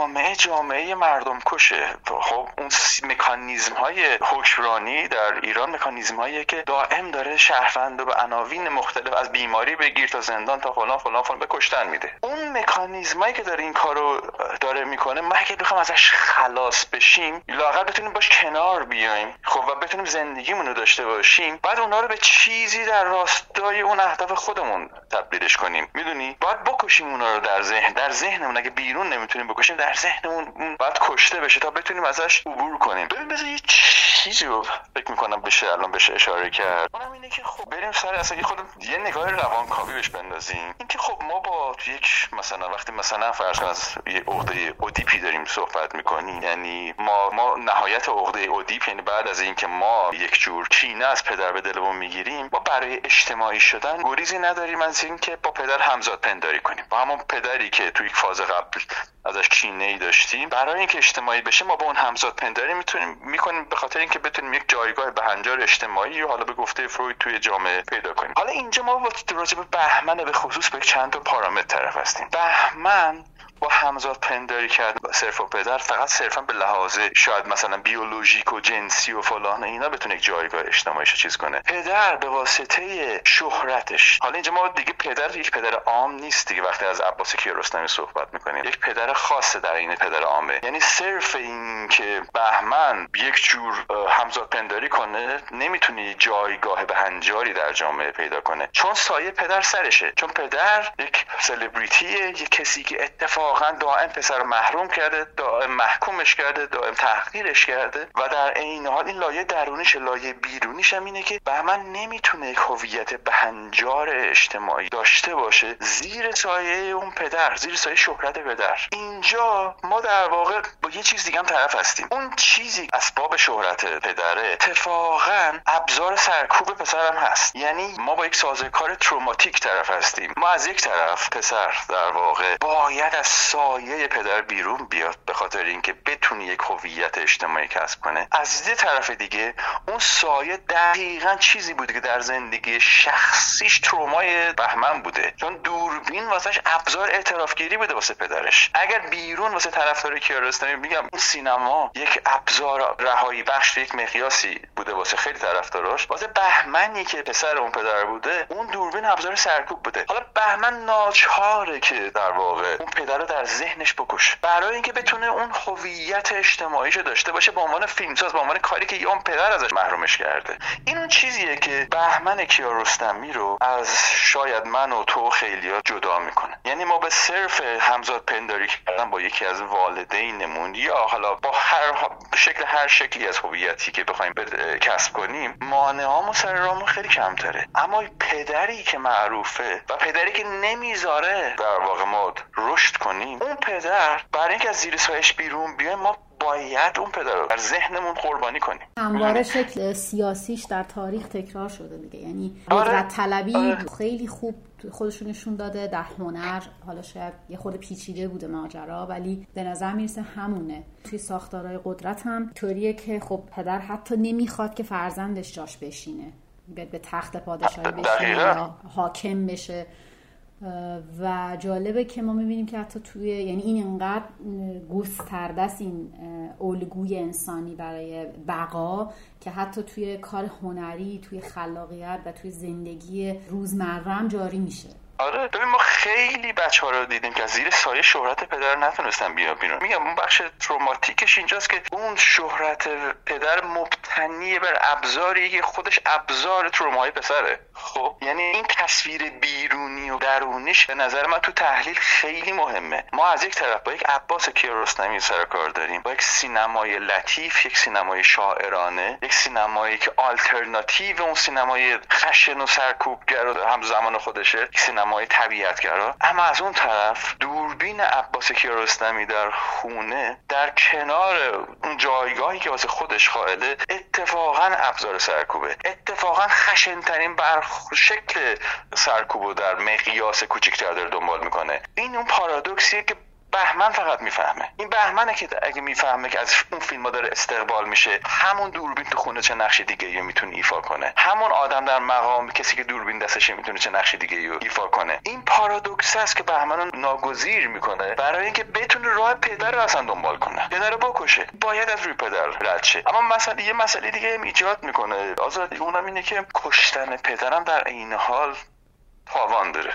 جامعه مردم کشه. خب اون مکانیزم های حکمرانی در ایران مکانیزم هایی که دائم داره شهروندو به عناوین مختلف، از بیماری بگیر تا زندان تا فلان به کشتن میده. اون مکانیزمایی که داره این کارو داره میکنه، ما اگه بخوام ازش خلاص بشیم، لااقل بتونیم باش کنار بیایم، خب و بتونیم زندگیمون رو داشته باشیم، بعد اونا رو به چیزی در راستای اون اهداف خودمون تبدیلش کنیم. میدونی، باید بکشیم اونا رو در ذهنمون. اگه بیرون نمیتونیم بکشیم، در ذهنمون باید کشته بشه تا بتونیم ازش عبور کنیم. ببین بذار یه چیزی رو فکر میکنم الان بشه اشاره کرد. اونم اینه که خب بریم سر اصلا خودم یه نگاه روانکاوی بهش بندازیم. اینکه خب ما با یک مثلا وقتی مثلا فرض کن از یه عقده اودیپی داریم صحبت میکنیم، یعنی ما نهایت عقده اودیپ، یعنی بعد از اینکه ما یک جور کینه از پدر به دلمون میگیریم، ما برای اجتماعی شدن گریزی نداریم از اینکه با پدر همزاد پنداری کنیم. با همون پدری که توی یک فاز قبل ازش کینه‌ای داشتیم، برای اینکه اجتماعی بشه ما با اون همزاد پنداری میکنیم به خاطر اینکه بتونیم یک جایگاه بهنجار اجتماعی رو حالا به گفته فروید توی جامعه پیدا کنیم. حالا اینجا ما با راجع به بهمن به خصوص به چند تا پارامتر طرف هستیم. بهمن با همزاد پنداری کرد صرف و پدر فقط صرفا به لحاظ شاید مثلا بیولوژیک و جنسی و فلان اینا بتونه یک جایگاه اجتماعیش چیز کنه. پدر به واسطه شهرتش، حالا اینجا ما دیگه پدر یک پدر عام نیست دیگه، وقتی از عباس کیارستمی صحبت میکنیم یک پدر خاصه در این پدر عامه. یعنی صرف این که بهمن یک جور همزاد پنداری کنه نمیتونه جایگاه بهنجاری در جامعه پیدا کنه، چون سایه پدر سرشه، چون پدر یک سلبریتیه، یک کسی که اتفاقا دائم پسر رو محروم کرده، دائم محکومش کرده، دائم تحقیرش کرده و در عین حال این لایه درونیش، لایه بیرونیش هم اینه که بهمن نمیتونه یک هویت بهنجار اجتماعی داشته باشه زیر سایه اون پدر، زیر سایه شهرت پدر. اینجا ما در واقع با یه چیز دیگه هم طرف هستیم. اون چیزی اسباب شهرت پدره اتفاقا ابزار سرکوب پسرم هست. یعنی ما با یک سازوکار تروماتیک طرف هستیم. ما از یک طرف پسر در واقع باید از سایه پدر بیرون بیاد به خاطر اینکه بتونه یک هویت اجتماعی کسب کنه. از یه طرف دیگه اون سایه دقیقاً چیزی بوده که در زندگی شخصیش ترومای بهمن بوده، چون دوربین واسش ابزار اعترافگیری بوده واسه پدرش. اگر بیرون واسه طرفدار کیارستمی میگم این سینما یک ابزار رهایی بخش، یک مقیاسی بوده واسه خیلی طرفداراش. واسه بهمنی که پسر اون پدر بوده، اون دوربین ابزار سرکوب بوده. حالا بهمن ناچاره که در واقع اون پدر رو در ذهنش بکشه برای اینکه بتونه اون هویت اجتماعیشو داشته باشه به عنوان فیلمساز، به عنوان کاری که اون پدر ازش محرومش کرده. این اون چیزیه که بهمن کیارستمی رو از شاید من و تو خیلی‌ها جدا میکنه. یعنی ما به صرف همزاد پنداری کردن با یکی از والدینمون یا حالا با هر شکلی از هویتی که بخوایم کسب کنیم، مانعامون سر راهمون خیلی کمتره. اما پدری که معروفه و پدری که نمیذاره در واقع ما رشد کنیم، اون پدر برای اینکه از زیر سایش بیرون بیایم ما باید اون پدر رو در ذهنمون قربانی کنیم. همواره شکل سیاسیش در تاریخ تکرار شده دیگه. یعنی قدرت طلبی خیلی خوب خودشون نشون داده در هنر. حالا شاید یه خورده پیچیده بوده ماجرا، ولی به نظر میرسه همونه. توی ساختارهای قدرت هم طوریه که خب پدر حتی نمیخواد که فرزندش جاش بشینه، به تخت پادشاهی بشینه یا حاکم بشه. و جالبه که ما میبینیم که حتی توی، یعنی این انقدر گسترده است این الگوی انسانی برای بقا که حتی توی کار هنری، توی خلاقیت و توی زندگی روزمره هم جاری میشه. آره ببین ما خیلی بچه‌ها رو دیدیم که از زیر سایه شهرت پدر نتونستن بیان بیرون. میگم اون بخش تروماتیکش اینجاست که اون شهرت پدر مبتنی بر ابزاری که خودش ابزار ترومای پسره. خب یعنی این تصویر بیرونی و درونیش به نظر من تو تحلیل خیلی مهمه. ما از یک طرف با یک عباس کیارستمی سر کار داریم، با یک سینمای لطیف، یک سینمای شاعرانه، یک سینمایی که آلترناتیو اون سینمای خشن و سرکوبگر و همزمان خودشه، یک سینمای طبیعتگرا. اما از اون طرف دوربین عباس کیارستمی در خونه در کنار اون جایگاهی که واسه خودش قائله اتفاقا ابزار سرکوبه، اتفاقا خشن‌ترین شکل سرکوبو در مقیاس کوچکتر داره دنبال میکنه. این اون پارادوکسیه که بهمن فقط میفهمه. این بهمنه که اگه میفهمه که از اون فیلم‌ها داره استقبال میشه، همون دوربین تو خونه چه نقش دیگه‌ای میتونه ایفا کنه، همون آدم در مقام کسی که دوربین دستشه میتونه چه نقش دیگه‌ای ایفا کنه. این پارادوکس است که بهمن رو ناگزیر میکنه برای اینکه بتونه راه پدر رو اصلا دنبال کنه، پدر رو بکشه، باید از روی پدر رد شه. اما یه مسئله دیگه هم ایجاد میکنه آزادی، اونم اینه که کشتن پدرم در عین حال تاوان داره،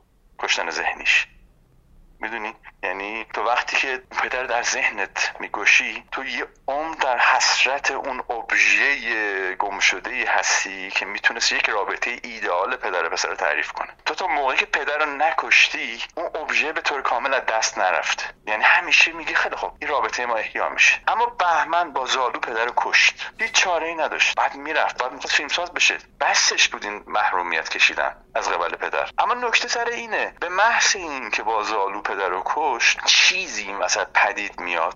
کشتن ذهنیش. میدونی؟ یعنی تو وقتی که پدر در ذهنت میگوشی، تو یه عمر در حسرت اون ابژه گمشده‌ای هستی که میتونست یک رابطه ایدئال پدر پسر رو تعریف کنه. تو تا موقعی که پدر رو نکشتی، اون ابژه به طور کامل از دست نرفت. یعنی همیشه میگی خیلی خوب این رابطه ما احیا میشه. اما بهمن با زالو پدر رو کشت، هیچ چاره‌ای نداشت، بعد میرفت، بعد میخواست فیلمساز بشه، بسش بود این محرومیت کشیدن از قبل پدر. اما نکته سر اینه، به محض این که با زالو پدر رو کشت، چیزی این وسط پدید میاد،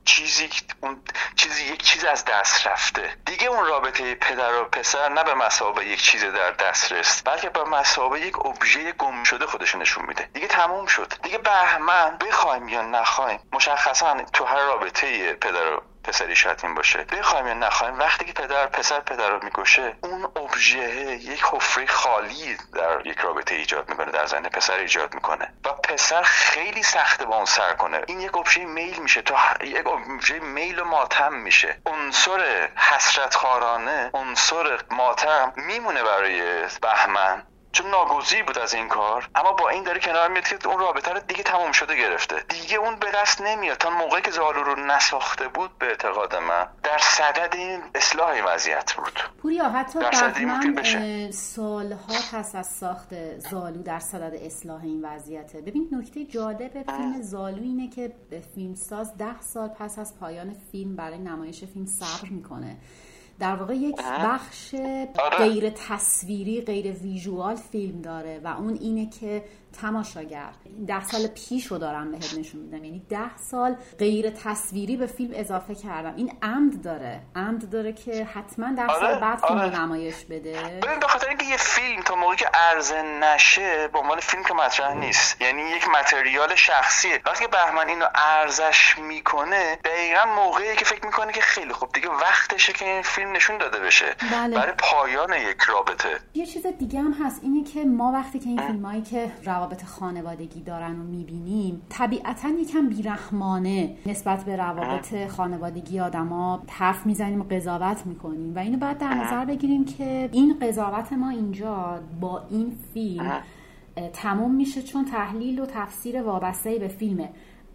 یک چیز از دست رفته دیگه. اون رابطه پدر و پسر نه به مثابه یک چیز در دسترس، بلکه به مثابه یک ابژه گم شده خودش نشون میده. دیگه تموم شد. دیگه بهمن بخوایم یا نخوایم، مشخصا تو هر رابطه پدر و پسری شاید این باشه، بخوایم یا نخوایم، وقتی که پدر رو میکشه، اون ابژه یک حفره خالی در یک رابطه ایجاد میکنه، در ذهن پسر ایجاد میکنه و پسر خیلی سخته با اون سر کنه. این یک ابژه میل میشه، تو یک ابژه میل و ماتم میشه. عنصر حسرت خارانه، عنصر ماتم میمونه برای بهمن، چون ناگزیر بود از این کار. اما با این داره کنار میاد که اون رابطه رو دیگه تموم شده گرفته، دیگه اون به دست نمیاد. تا موقعی که زالو رو نساخته بود، به اعتقاد من در صدد این اصلاح این وضعیت بود. پوریا حتی بهمن سالها پس از ساخت زالو در صدد اصلاح این وضعیته. ببین نکته جالب فیلم زالو اینه که فیلمساز 10 سال پس از پایان فیلم برای نمایش فیلم صبر میکنه. در واقع یک بخش غیر تصویری، غیر ویژوال فیلم داره و اون اینه که تماشاگر 10 سال پیش رو دارم بهت نشون میدم، یعنی 10 سال غیر تصویری به فیلم اضافه کردم. این عمد داره که حتما 10 سال بعد فیلم نمایش بده. ببین به خاطر اینکه یه فیلم تا موقعی که عرضه نشه به عنوان فیلم که مطرح نیست، یعنی یک متریال شخصیه. وقتی که بهمن اینو عرضش میکنه، دقیقاً موقعی که فکر میکنه که خیلی خوب دیگه وقتشه که این فیلم فیلم نشون داده بشه بله. برای پایان یک رابطه. یه چیز دیگه هم هست، اینه که ما وقتی که این فیلمایی که روابط خانوادگی دارن رو میبینیم طبیعتاً یکم بیرحمانه نسبت به روابط خانوادگی آدما حرف میزنیم و قضاوت میکنیم و اینو باید در نظر بگیریم که این قضاوت ما اینجا با این فیلم تموم میشه چون تحلیل و تفسیر وابسته به فیلمه.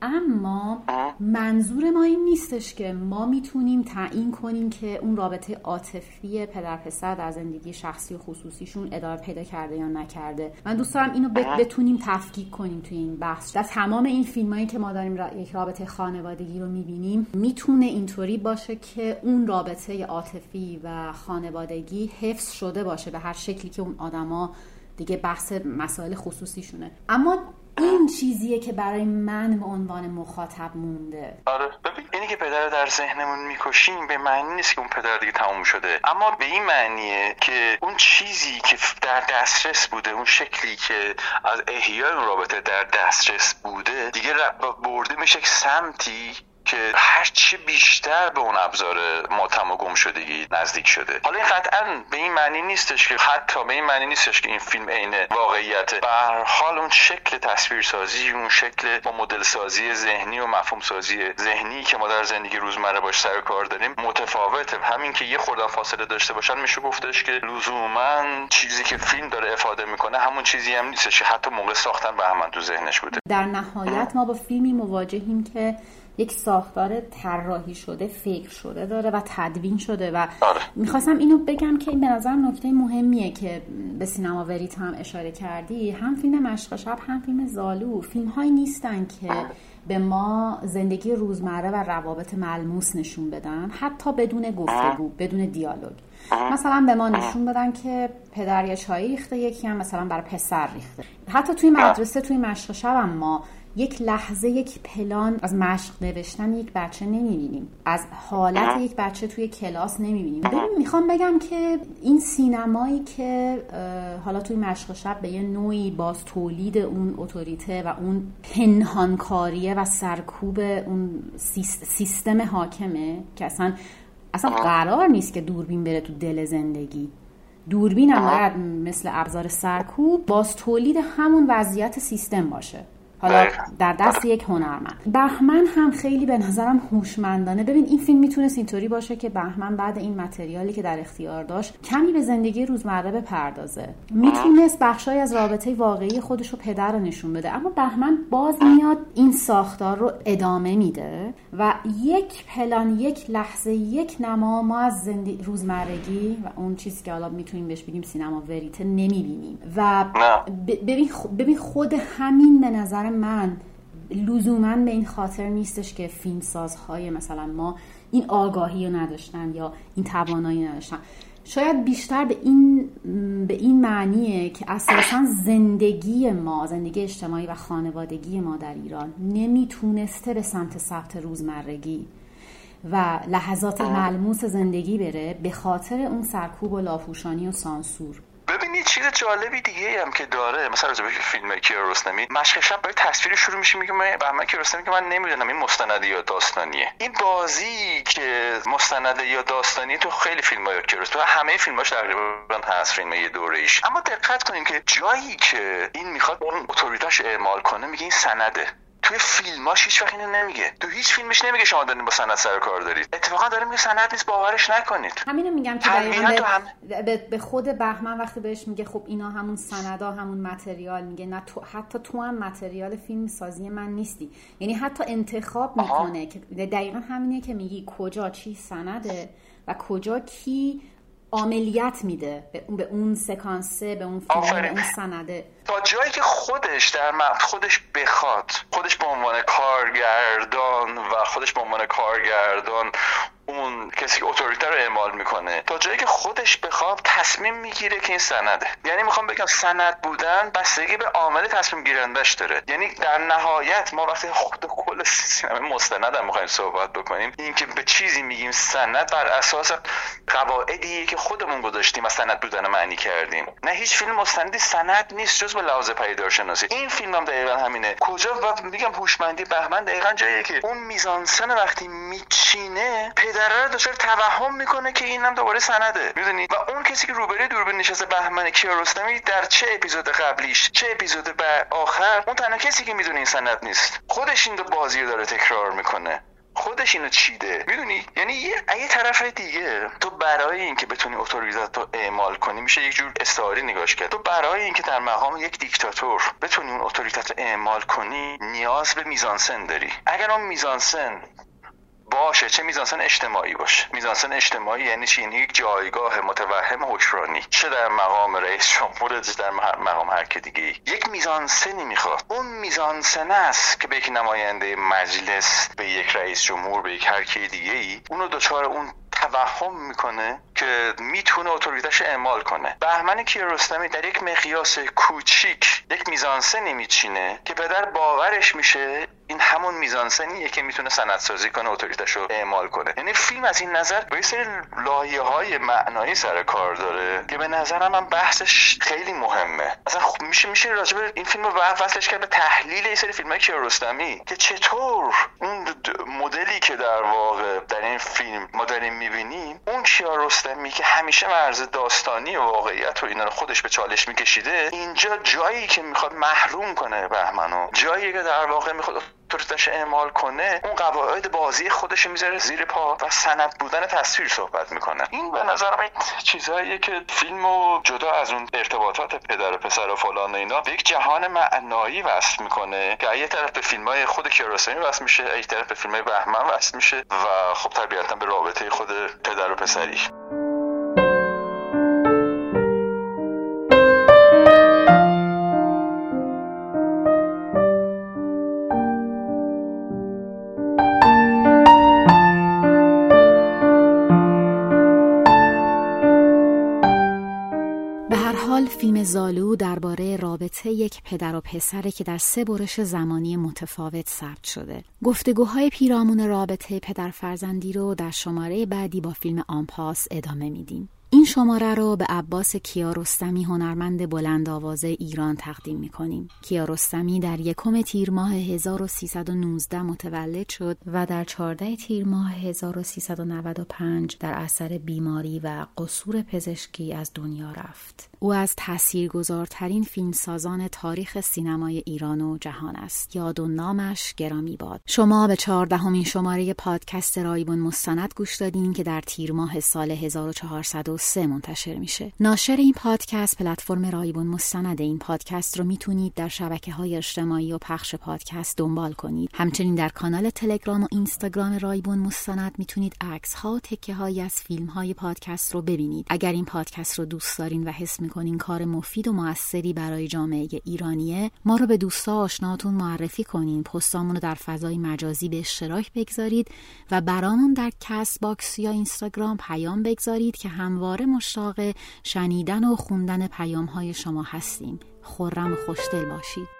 اما منظور ما این نیستش که ما میتونیم تعیین کنیم که اون رابطه عاطفی پدر پسر در زندگی شخصی و خصوصیشون ادامه پیدا کرده یا نکرده. من دوست دارم اینو بتونیم تفکیک کنیم توی این بحث. در تمام این فیلمایی که ما داریم یک رابطه خانوادگی رو میبینیم میتونه اینطوری باشه که اون رابطه عاطفی و خانوادگی حفظ شده باشه به هر شکلی که اون آدما دیگه بحث مسائل خصوصیشونه. اما این چیزیه که برای من به عنوان مخاطب مونده. آره ببین اینی که پدر در ذهنمون میکشیم به معنی نیست که اون پدر دیگه تموم شده، اما به این معنیه که اون چیزی که در دسترس بوده، اون شکلی که از احیای اون رابطه در دسترس بوده دیگه برده میشه سمتی که هرچی بیشتر به اون ابزار ماتم و گم شدگی نزدیک شده. حالا این قطعاً به این معنی نیستش که حتی به این معنی نیستش که این فیلم عین واقعیته. به هر حال اون شکل تصویرسازی، اون شکل با مدل سازی ذهنی و مفهوم سازی ذهنی که ما در زندگی روزمره باش سر کار داریم متفاوته. همین که یه خورده فاصله داشته باشن میشه گفتش که لزوماً چیزی که فیلم داره افاده میکنه همون چیزی هم نیستش که حتی موقع ساختن بهمن تو ذهنش بوده. در نهایت ما با فیلمی مواجهیم که یک ساختار طراحی شده، فکر شده داره و تدوین شده و میخواستم اینو بگم که این به نظر نکته مهمیه که به سینما وریت هم اشاره کردی. هم فیلم مشق شب هم فیلم زالو فیلم هایی نیستن که به ما زندگی روزمره و روابط ملموس نشون بدن، حتی بدون گفتگو، بدون دیالوگ. مثلا به ما نشون بدن که پدر یه چای ریخته، یکی هم مثلا برای پسر ریخته. حتی توی مدرسه توی مشق شب هم ما یک لحظه یک پلان از مشق نوشتن یک بچه نمیبینیم، از حالت یک بچه توی کلاس نمیبینیم. ببین میخوام بگم که این سینمایی که حالا توی مشق شب به یه نوعی باز تولید اون اتوریته و اون پنهانکاریه و سرکوب اون سیستم حاکمه که اصلا قرار نیست که دوربین بره تو دل زندگی. دوربین هم باید مثل ابزار سرکوب باز تولید همون وضعیت سیستم باشه، حالا در دست یک هنرمند. بهمن هم خیلی به نظرم هوشمندانه، ببین این فیلم میتونست اینطوری باشه که بهمن بعد این متریالی که در اختیار داشت کمی به زندگی روزمره بپردازه، میتونست بخشای از رابطه واقعی خودش و پدر رو نشون بده، اما بهمن باز میاد این ساختار رو ادامه میده و یک پلان، یک لحظه، یک نما ما از زندگی روزمرگی و اون چیزی که حالا میتونیم بهش بگیم سینما وریته نمیبینیم. و ببین خود همین به نظر من لزوماً به این خاطر نیستش که فیلمسازهای مثلا ما این آگاهی رو نداشتن یا این توانایی نداشتن. شاید بیشتر به این معنیه که اساساً زندگی ما، زندگی اجتماعی و خانوادگی ما در ایران نمیتونسته به سمت ثبت روزمرگی و لحظات ملموس زندگی بره به خاطر اون سرکوب و لاپوشانی و سانسور. ببینید چیز جالبی دیگه هم که داره، مثلا راجع به فیلم کیارستمی مشق شب برای تصویر شروع میشه، میگه بهمن کیارستمی که من نمیدونم این مستنده یا داستانیه. این بازی که مستنده یا داستانی تو خیلی فیلم‌های کیارستمی، همه فیلماش تقریبا هست، فیلم یه دوره‌ایش. اما دقت کنیم که جایی که این میخواد اون اتوریتاش اعمال کنه میگه این سنده. توی فیلماش هیچ وقت اینو نمیگه، تو هیچ فیلمش نمیگه شما دارین با سند سر کار دارید. اتفاقا داره میگه سند نیست، باورش نکنید. همینو میگم که به خود بهمن وقتی بهش میگه خب اینا همون سندا، همون متریال، میگه نه تو حتی تو هم متریال فیلم سازی من نیستی. یعنی حتی انتخاب میکنه که دقیقاً همینه که میگی کجا چی سنده و کجا کی عملیات میده به اون سکانسه، به اون فیلم، به اون سنده، تا جایی که خودش بخواد، خودش به عنوان کارگردان و خودش به عنوان کارگردان اون کسی که اتوریته رو اعمال میکنه، تا جایی که خودش بخواد تصمیم میگیره که این سنده. یعنی میخوام بگم سند بودن بستگی به عامل تصمیم گیرندش داره. یعنی در نهایت ما وقتی کل کل سینما مستند هم می‌خوایم صحبت بکنیم، این که به چیزی میگیم سند بر اساس قواعدیه که خودمون گذاشتیم و سند بودن معنی کردیم. نه هیچ فیلم مستندی سند نیست جز به لحاظ پدیدارشناسی. این فیلم هم دقیقاً همینه. کجا و میگم هوشمندی بهمن دقیقاً جاییه که اون میزانسن وقتی میچینه پدره رو دچار توهم میکنه که اینم دوباره سنده، میدونی؟ و اون کسی که روبروی دوربین نشسته بهمن کیارستمی در چه اپیزود قبلیش چه اپیزود آخر، اون تنها کسی که میدونه این سند نیست. خودش این دو بازی رو داره تکرار میکنه، خودش اینو چیده، میدونی؟ یعنی یه طرف دیگه تو برای اینکه بتونی اتوریته رو اعمال کنی میشه یک جور استعاری نگاش کرد. تو برای اینکه در مقام یک دیکتاتور بتونی اون اتوریته رو اعمال کنی نیاز به میزانسن داری. اگر اون میزانسن باشه، چه میزانسن اجتماعی باشه. میزانسن اجتماعی یعنی چی؟ یک جایگاه متوهم حکمرانی، چه در مقام رئیس جمهور چه در مقام هر که دیگه، یک میزانسنی میخواد. اون میزانسن است که به یک نماینده مجلس، به یک رئیس جمهور، به یک هر کی دیگه ای اونو دچار اون توهم میکنه که میتونه اتوریته‌اش اعمال کنه. بهمن کیارستمی در یک مقیاس کوچیک یک میزانسنی میچینه که پدر باورش میشه این همون میزانسنیه که میتونه سندسازی کنه، اتوریته‌شو اعمال کنه. یعنی فیلم از این نظر با یه سری لایه‌های معنایی سر کار داره که به نظرم من بحثش خیلی مهمه. اصلا میشه راجع به این فیلمو وصلش کرد به تحلیل یه سری فیلم‌های کیارستمی که چطور اون مدلی که در واقع در این فیلم ما داریم می‌بینیم، اون کیارستمی که همیشه مرز داستانی و واقعیت و اینا رو خودش به چالش می‌کشیده، اینجا جایی که میخواد محروم کنه بهمنو، جایی که در واقع میخواد اتوریته‌اش اعمال کنه، اون قواعد بازی خودش میذاره زیر پا و سند بودن تصویر صحبت میکنه. این به نظرم این چیزاییه که فیلمو جدا از اون ارتباطات پدر و پسر و فلان و اینا به یک جهان معنایی وصل میکنه که یه طرف به فیلمای خود کیارستمی وصل میشه، یه طرف به فیلمای بهمن وصل میشه و خب طبیعتا به رابطه خود پدر و پسری. فیلم زالو درباره رابطه یک پدر و پسره که در 3 برش زمانی متفاوت ثبت شده. گفتگوهای پیرامون رابطه پدر فرزندی رو در شماره بعدی با فیلم آنپاس ادامه میدیم. این شماره رو به عباس کیارستمی هنرمند بلند آوازه ایران تقدیم می‌کنیم. کیارستمی در 1 تیر ماه 1319 متولد شد و در 14 تیر ماه 1395 در اثر بیماری و قصور پزشکی از دنیا رفت. او از تاثیرگذارترین فیلمسازان تاریخ سینمای ایران و جهان است. یاد و نامش گرامی باد. شما به 14مین شماره پادکست رایبون مستند گوش دادین که در تیر ماه سال 1403 منتشر میشه. ناشر این پادکست پلتفرم رایبون مستند. این پادکست رو میتونید در شبکه‌های اجتماعی و پخش پادکست دنبال کنید. همچنین در کانال تلگرام و اینستاگرام رایبون مستند میتونید عکس‌ها و تکه‌هایی از فیلم‌های پادکست رو ببینید. اگر این پادکست رو دوست دارین و حس می‌کنین کار مفید و موثری برای جامعه ایرانیه، ما رو به دوستا و آشناهاتون معرفی کنین. پستامون رو در فضای مجازی به اشتراک بگذارید و برامون در کست باکس یا اینستاگرام پیام بگذارید که همواره مشتاق شنیدن و خوندن پیام‌های شما هستیم. خرم و خوشدل باشید.